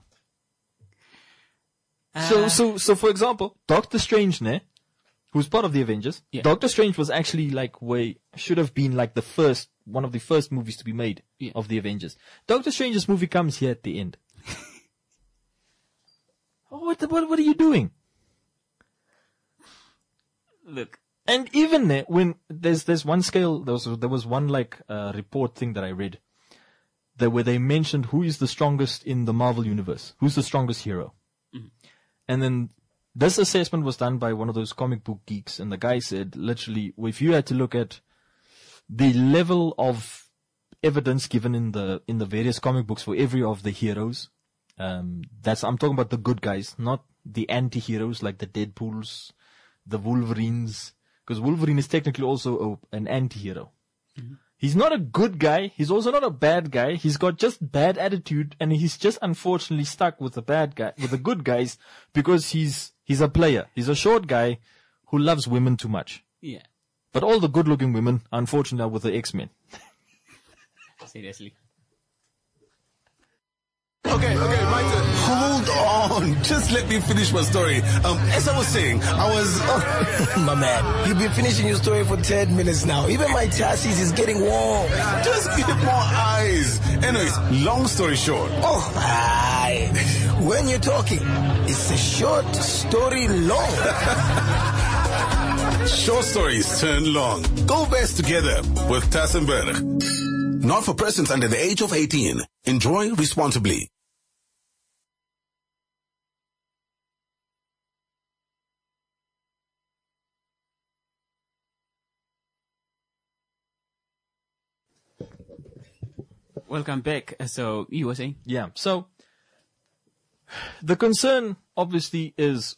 So for example, Doctor Strange, who's part of the Avengers, Yeah. Doctor Strange was actually should have been like one of the first movies to be made of the Avengers. Doctor Strange's movie comes here at the end. What are you doing? Look. And even when there's one scale, there was one report thing that I read where they mentioned who is the strongest in the Marvel universe, who's the strongest hero. Mm-hmm. And then this assessment was done by one of those comic book geeks, and the guy said, literally, if you had to look at the level of evidence given in the various comic books for every of the heroes, I'm talking about the good guys, not the anti-heroes like the Deadpools, the Wolverines, because Wolverine is technically also an anti-hero. Mm-hmm. He's not a good guy. He's also not a bad guy. He's got just bad attitude, and he's just unfortunately stuck with the good guys, because he's a player. He's a short guy who loves women too much. Yeah. But all the good-looking women, unfortunately, are with the X-Men. Seriously. Okay, my turn. Hold on. Just let me finish my story. As I was saying, My man, you've been finishing your story for 10 minutes now. Even my chassis is getting warm. Just give more eyes. Anyways, long story short. Oh, aye. When you're talking, it's a short story long. Short stories turn long. Go best together with Tassenberg. Not for persons under the age of 18. Enjoy responsibly. Welcome back. So you were saying? Yeah. So the concern obviously is,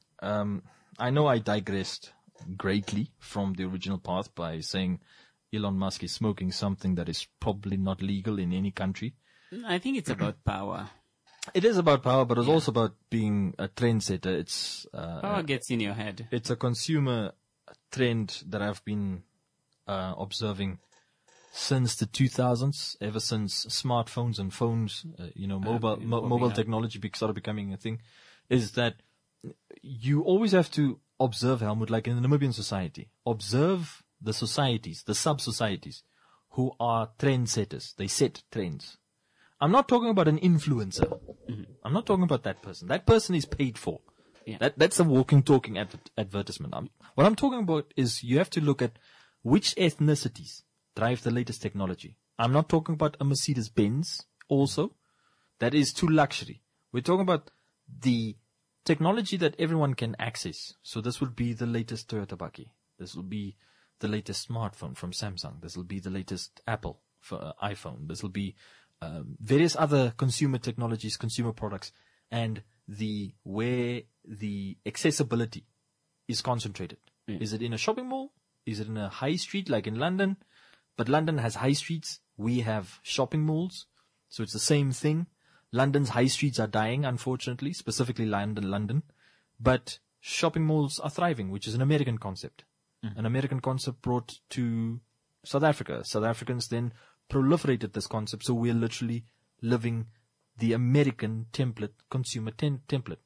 I know I digressed greatly from the original path by saying Elon Musk is smoking something that is probably not legal in any country. I think it's about power. It is about power, but it's also about being a trendsetter. It's Power gets in your head. It's a consumer trend that I've been observing since the 2000s, ever since smartphones and phones, mobile technology started becoming a thing, is that you always have to observe, Helmut, like in the Namibian society, observe the societies, the sub-societies, who are trendsetters. They set trends. I'm not talking about an influencer. Mm-hmm. I'm not talking about that person. That person is paid for. Yeah. That's a walking, talking advertisement. What I'm talking about is you have to look at which ethnicities drive the latest technology. I'm not talking about a Mercedes-Benz also. That is too luxury. We're talking about the technology that everyone can access. So this will be the latest Toyota Buggy. This will be the latest smartphone from Samsung. This will be the latest Apple for iPhone. This will be various other consumer technologies, consumer products, and where the accessibility is concentrated. Yeah. Is it in a shopping mall? Is it in a high street like in London? But London has high streets. We have shopping malls. So it's the same thing. London's high streets are dying, unfortunately, specifically London. But shopping malls are thriving, which is an American concept. An American concept brought to South Africa. South Africans then proliferated this concept. So we're literally living the American template, consumer template,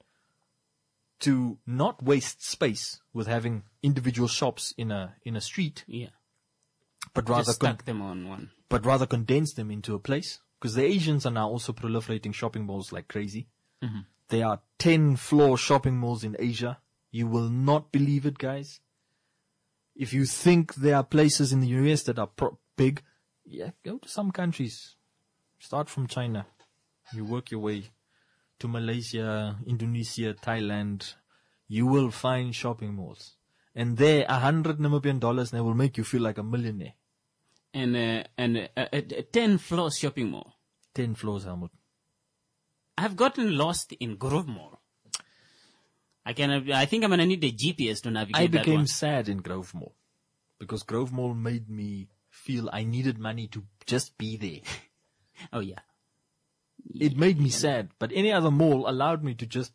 to not waste space with having individual shops in a street. Yeah. But rather just stack them on one. But rather condense them into a place. Because the Asians are now also proliferating shopping malls like crazy. Mm-hmm. There are 10-floor shopping malls in Asia. You will not believe it, guys. If you think there are places in the US that are big, go to some countries. Start from China. You work your way to Malaysia, Indonesia, Thailand. You will find shopping malls. And there, 100 Namibian dollars, and they will make you feel like a millionaire. And a 10-floor shopping mall. 10 floors, Helmut. I've gotten lost in Grove Mall. I think I'm gonna need a GPS to navigate. I became sad in Grove Mall because Grove Mall made me feel I needed money to just be there. Oh yeah. It made me sad, but any other mall allowed me to just,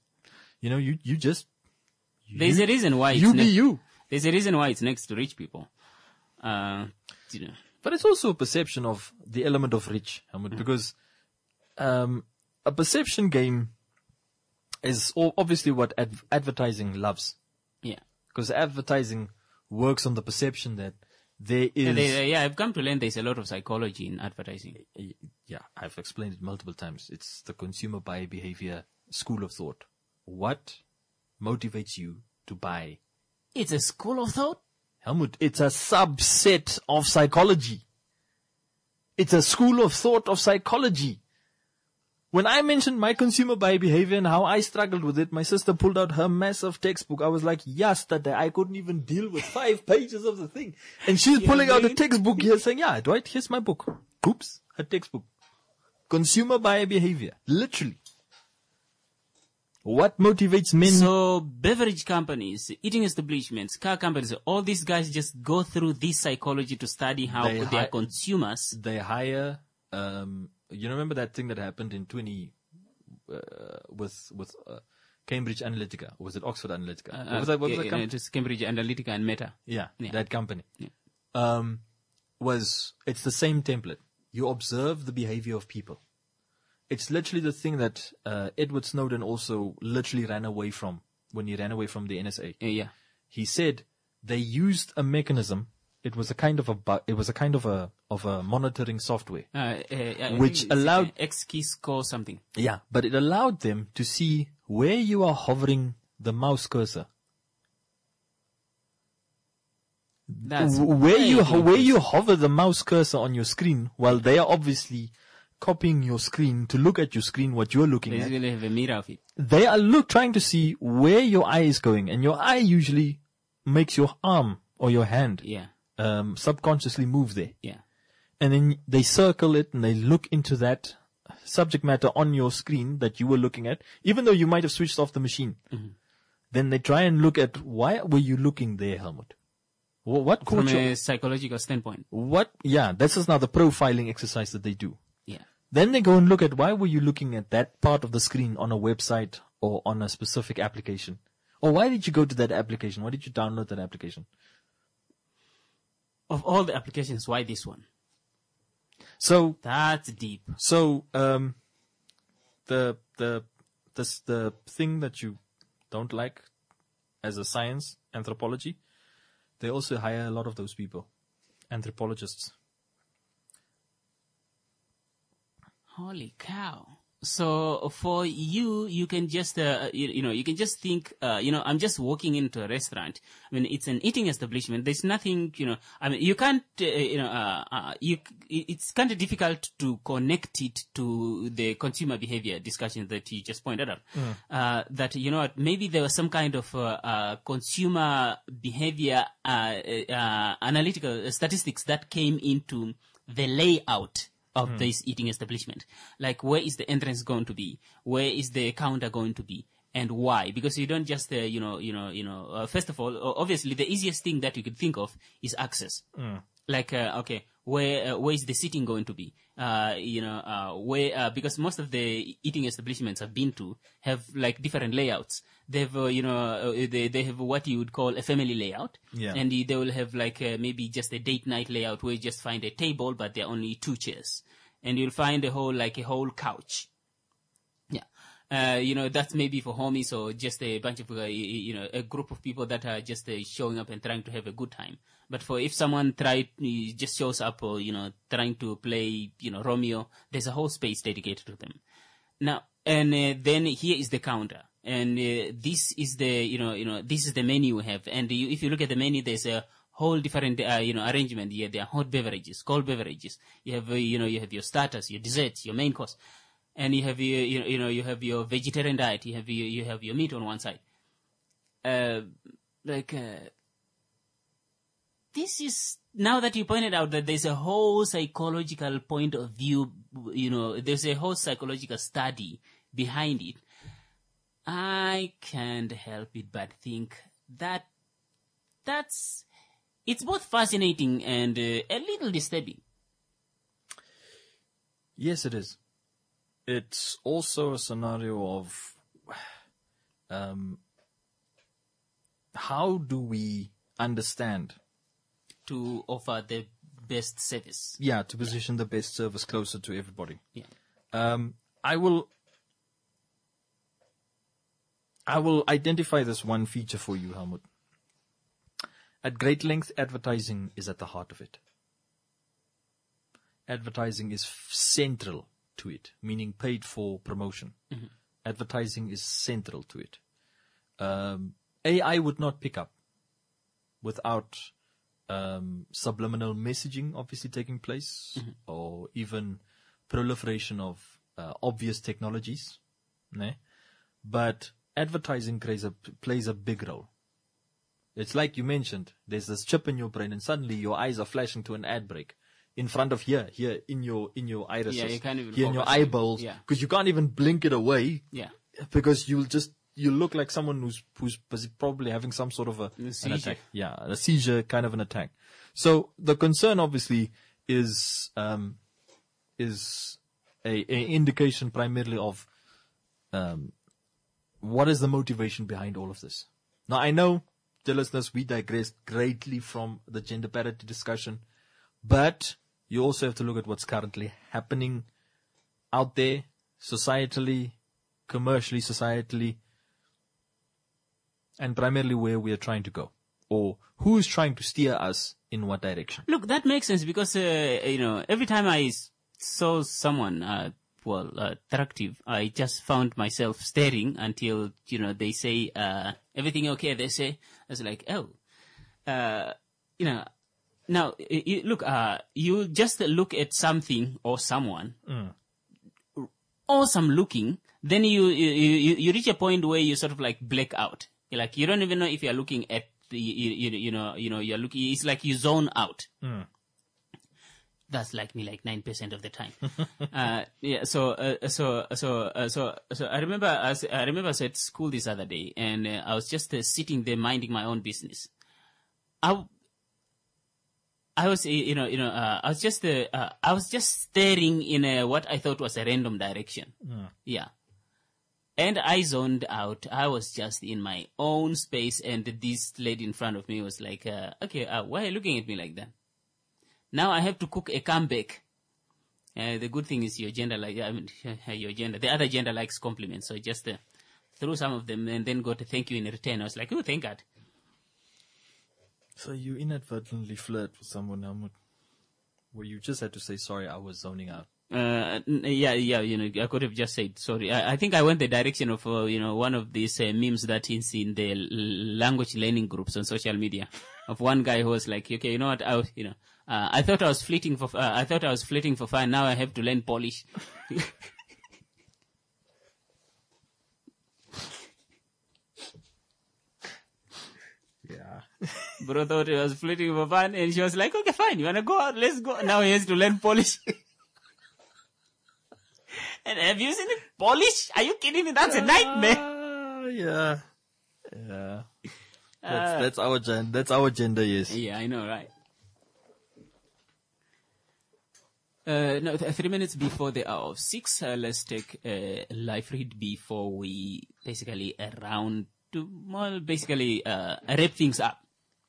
There's a reason why you be you. There's a reason why it's next to rich people. You know. But it's also a perception of the element of rich, Helmut, because a perception game is obviously what advertising loves. Yeah. Because advertising works on the perception that there is... I've come to learn there's a lot of psychology in advertising. Yeah, I've explained it multiple times. It's the consumer buyer behavior school of thought. What motivates you to buy? It's a school of thought? Helmut, it's a subset of psychology. It's a school of thought of psychology. When I mentioned my consumer buyer behavior and how I struggled with it, my sister pulled out her massive textbook. I was like, yesterday, I couldn't even deal with 5 pages of the thing. And she's pulling out a textbook here saying, yeah, Dwight, here's my book. Oops, her textbook. Consumer buyer behavior. Literally. What motivates men? So beverage companies, eating establishments, car companies, all these guys just go through this psychology to study how their consumers. They hire, you remember that thing that happened in with Cambridge Analytica? Or was it Oxford Analytica? What was that company? It was Cambridge Analytica and Meta. Yeah, that company. Yeah. It's the same template. You observe the behavior of people. It's literally the thing that Edward Snowden also literally ran away from when he ran away from the NSA. Yeah. He said they used a mechanism. It was a kind of a monitoring software, which allowed X-key score something. Yeah, but it allowed them to see where you are hovering the mouse cursor. That's where you hover the mouse cursor on your screen, while they are obviously copying your screen to look at your screen, what you're looking at. Basically have a mirror of it. They are trying to see where your eye is going, and your eye usually makes your arm or your hand subconsciously move there. Yeah. And then they circle it and they look into that subject matter on your screen that you were looking at, even though you might have switched off the machine. Mm-hmm. Then they try and look at, why were you looking there, Helmut? What From a psychological standpoint. This is now the profiling exercise that they do. Yeah. Then they go and look at, why were you looking at that part of the screen on a website or on a specific application? Or why did you go to that application? Why did you download that application? Of all the applications, why this one? So that's deep. So the thing that you don't like as a science, anthropology, they also hire a lot of those people, anthropologists. Holy cow. So for you can just, you can just think, I'm just walking into a restaurant. I mean, it's an eating establishment. There's nothing, you can't, it's kind of difficult to connect it to the consumer behavior discussion that you just pointed out. That, maybe there was some kind of, consumer behavior, analytical statistics that came into the layout of this eating establishment. Like, where is the entrance going to be? Where is the counter going to be? And why? Because you don't just, first of all, obviously the easiest thing that you could think of is access. Like, where is the seating going to be? Because most of the eating establishments I've been to have like different layouts. They've, they have what you would call a family layout. Yeah. And they will have like maybe just a date night layout where you just find a table, but there are only 2 chairs. And you'll find a whole couch. Yeah. That's maybe for homies or just a bunch of, a group of people that are just showing up and trying to have a good time. But if someone just shows up or, trying to play, Romeo, there's a whole space dedicated to them. Now, and then here is the counter. And this is this is the menu we have. And if you look at the menu, there's a whole different, arrangement. Yeah, there are hot beverages, cold beverages. You have, you have your starters, your desserts, your main course. And you have you have your vegetarian diet. You have your meat on one side. This is, now that you pointed out that there's a whole psychological point of view, there's a whole psychological study behind it. I can't help it but think that it's both fascinating and a little disturbing. Yes, it is. It's also a scenario of how do we understand to offer the best service. Yeah, to position the best service closer to everybody. Yeah. I will identify this one feature for you, Helmut. At great length, advertising is at the heart of it. Advertising is central to it, meaning paid for promotion. Mm-hmm. Advertising is central to it. AI would not pick up without subliminal messaging obviously taking place, or even proliferation of obvious technologies. But advertising plays a big role. It's like you mentioned, there's this chip in your brain and suddenly your eyes are flashing to an ad break in front of here in your irises, Yeah, you can't even here in your focus. eyeballs, Yeah. because you can't even blink it away. Yeah. Because you look like someone who's probably having some sort of an seizure. attack. Yeah, a seizure, kind of an attack. So the concern obviously is a indication primarily of what is the motivation behind all of this. Now I know, dear listeners, we digressed greatly from the gender parity discussion, but you also have to look at what's currently happening out there, societally, commercially, societally, and primarily where we are trying to go, or who is trying to steer us in what direction. Look, that makes sense because, every time I saw someone, attractive, I just found myself staring until, they say, everything okay? They say, I was like, now, you just look at something or someone, awesome looking, then you reach a point where you sort of like black out. Like, you don't even know if you're looking at you're looking, it's like you zone out. That's like me, like 9% of the time. So I remember I was at school this other day, and I was just sitting there minding my own business. I was just staring in what I thought was a random direction. Yeah. And I zoned out. I was just in my own space, and this lady in front of me was like, why are you looking at me like that? Now I have to cook a comeback. The good thing is your gender, the other gender likes compliments. So I just threw some of them and then got a thank you in return. I was like, oh, thank God. So you inadvertently flirt with someone, Helmut, where you just had to say, sorry, I was zoning out. I could have just said sorry. I think I went the direction of, one of these memes that is in the language learning groups on social media, of one guy who was like, okay, you know what, I thought I was flirting for fun. Now I have to learn Polish. Yeah. Bro thought he was flirting for fun, and she was like, okay, fine, you wanna go out? Let's go. Now he has to learn Polish. And have you seen it? Polish? Are you kidding me? That's a nightmare. Yeah. That's our gender. That's our gender, yes. Yeah, I know, right? 3 minutes before the hour of 6, let's take a live read before we basically wrap things up.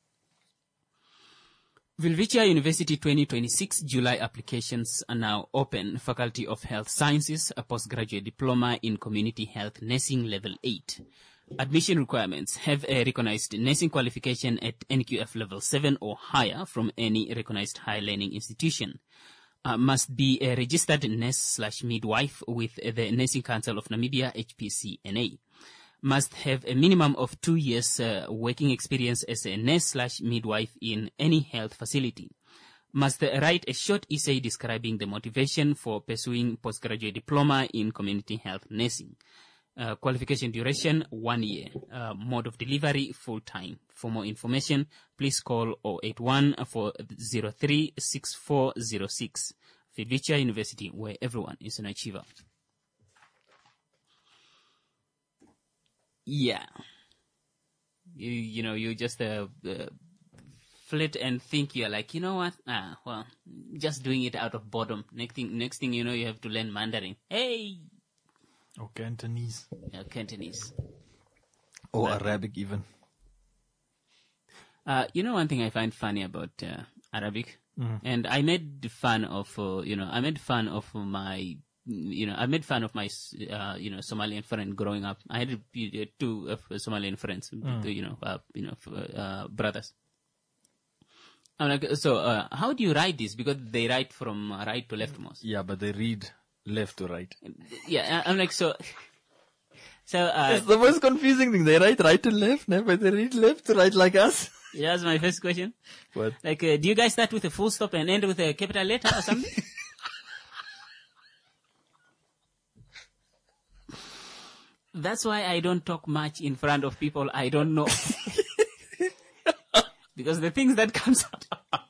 Wilvichia University 2026 July applications are now open. Faculty of Health Sciences, a postgraduate diploma in community health nursing level 8. Admission requirements: have a recognized nursing qualification at NQF level 7 or higher from any recognized higher learning institution. Must be a registered nurse/midwife with the Nursing Council of Namibia, HPCNA. Must have a minimum of 2 years working experience as a nurse/midwife in any health facility. Must write a short essay describing the motivation for pursuing postgraduate diploma in community health nursing. Qualification duration, 1 year. Mode of delivery, full-time. For more information, please call 081-403-6406. Wilvichia University, where everyone is an achiever. Yeah. You just flit and think you're like, you know what? Just doing it out of boredom. Next thing you know, you have to learn Mandarin. Hey! Or Cantonese. Yeah, Cantonese. Or Arabic even. You know, one thing I find funny about Arabic, and I made fun of, I made fun of my Somalian friend growing up. I had two Somalian friends, brothers. I'm like, so how do you write this? Because they write from right to leftmost. Yeah, but they read left to right. Yeah, I'm like, so. It's the most confusing thing. They write right to left, but they read left to right like us. Yeah, that's my first question. What? Like, do you guys start with a full stop and end with a capital letter or something? That's why I don't talk much in front of people I don't know. Because the things that comes out.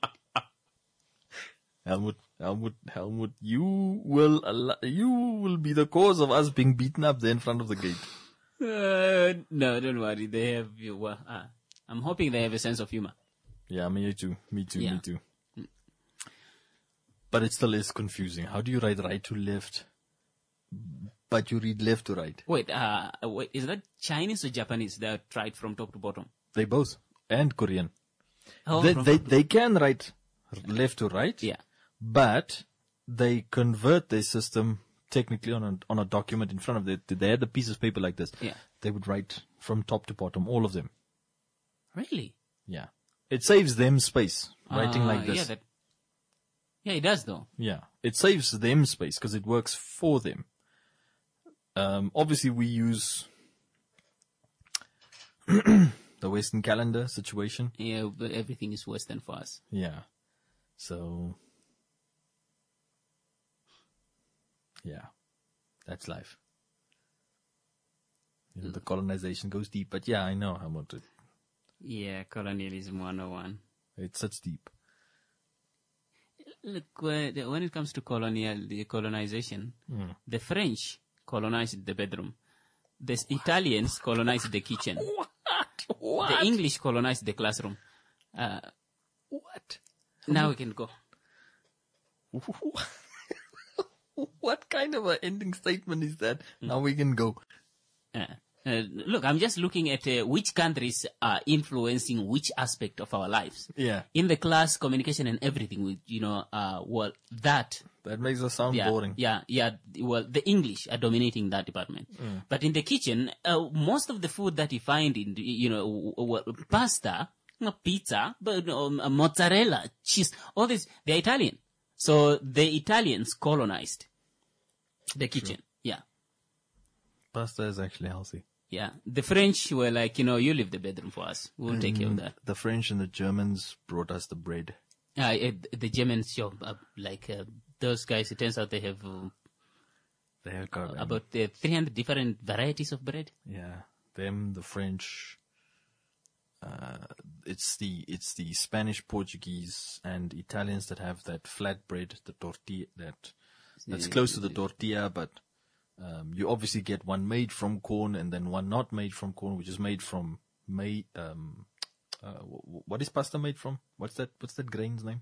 Helmut, you will be the cause of us being beaten up there in front of the gate. No, don't worry. They have, I'm hoping they have a sense of humor. Yeah, me too. Yeah. Me too. But it still is confusing. How do you write right to left, but you read left to right? Wait, is that Chinese or Japanese that write from top to bottom? They both. And Korean. Oh, They can write left to right. Yeah. But they convert their system technically on a document in front of them. They had a piece of paper like this. Yeah. They would write from top to bottom, all of them. Really? Yeah. It saves them space, writing like this. Yeah, it does though. Yeah. It saves them space because it works for them. Obviously we use the Western calendar situation. Yeah, but everything is Western for us. Yeah. So, yeah, that's life. You know, the colonization goes deep, but yeah, I know how much it. Yeah, colonialism 101. It sits deep. Look, when it comes to colonization, the French colonized the bedroom. The Italians colonized the kitchen. What? The English colonized the classroom. What? Now we can go. What kind of an ending statement is that? Now we can go. Look, I'm just looking at which countries are influencing which aspect of our lives. Yeah. In the class, communication and everything, that makes us sound boring. Yeah. Well, the English are dominating that department. But in the kitchen, most of the food that you find in, pasta, pizza, but mozzarella, cheese, all this, they're Italian. So the Italians colonized the kitchen. True. Yeah. Pasta is actually healthy. Yeah. The French were like, you leave the bedroom for us. We'll take care of that. The French and the Germans brought us the bread. The Germans, those guys, it turns out they have about 300 different varieties of bread. Yeah. Them, the French, it's the Spanish, Portuguese, and Italians that have that flat bread, the tortilla, that's close to the tortilla, but you obviously get one made from corn and then one not made from corn, which is made from what is pasta made from? What's that grain's name?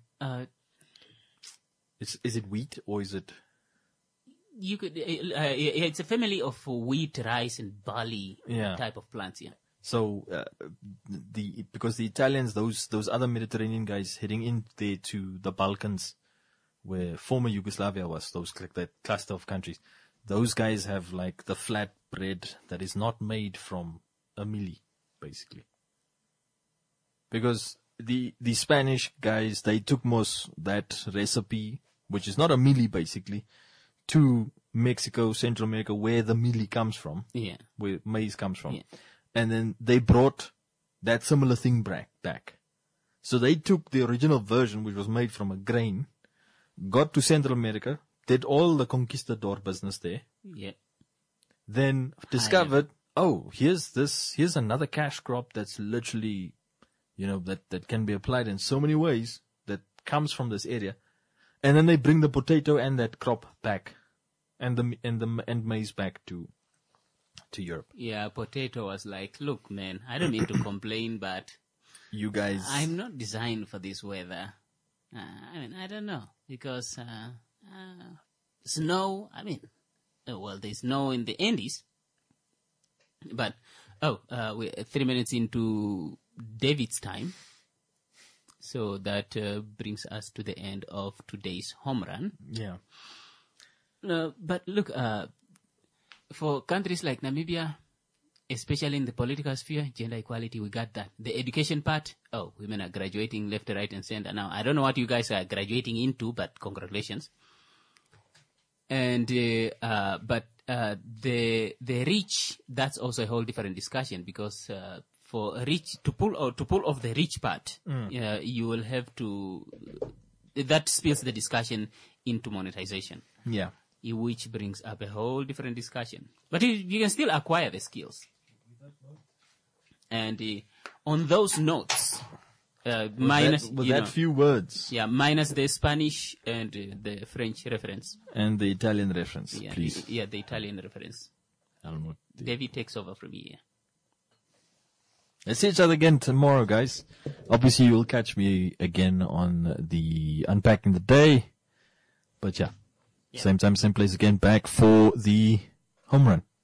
Is it wheat or is it? You could. It's a family of wheat, rice, and barley type of plants. Yeah. So because the Italians, those other Mediterranean guys heading in there to the Balkans, where former Yugoslavia was, that cluster of countries, those guys have like the flat bread that is not made from a milli, basically. Because the Spanish guys, they took that recipe, which is not a milli basically, to Mexico, Central America, where the milli comes from. Yeah. Where maize comes from. Yeah. And then they brought that similar thing back. So they took the original version, which was made from a grain, got to Central America, did all the conquistador business there. Yeah. Then discovered, here's another cash crop that's literally, that can be applied in so many ways that comes from this area. And then they bring the potato and that crop back and maize back to Europe. Yeah, potato was like, look, man, I don't mean to complain, but you guys, I'm not designed for this weather. I don't know, because snow. There's snow in the Andes, but we're 3 minutes into David's time. So that brings us to the end of today's home run. Yeah. But look, for countries like Namibia, especially in the political sphere, gender equality, we got that. The education part, women are graduating left, right, and center. Now, I don't know what you guys are graduating into, but congratulations. And but the rich, that's also a whole different discussion, because for rich to pull off the rich part, you will have to. That spills the discussion into monetization. Yeah. Which brings up a whole different discussion. But you can still acquire the skills. And on those notes, minus few words. Yeah, minus the Spanish and the French reference. And the Italian reference, yeah, please. The Italian reference. David takes over from here. Let's see each other again tomorrow, guys. Obviously, you'll catch me again on the Unpacking the Day. But yeah. Same time, same place again, back for the home run.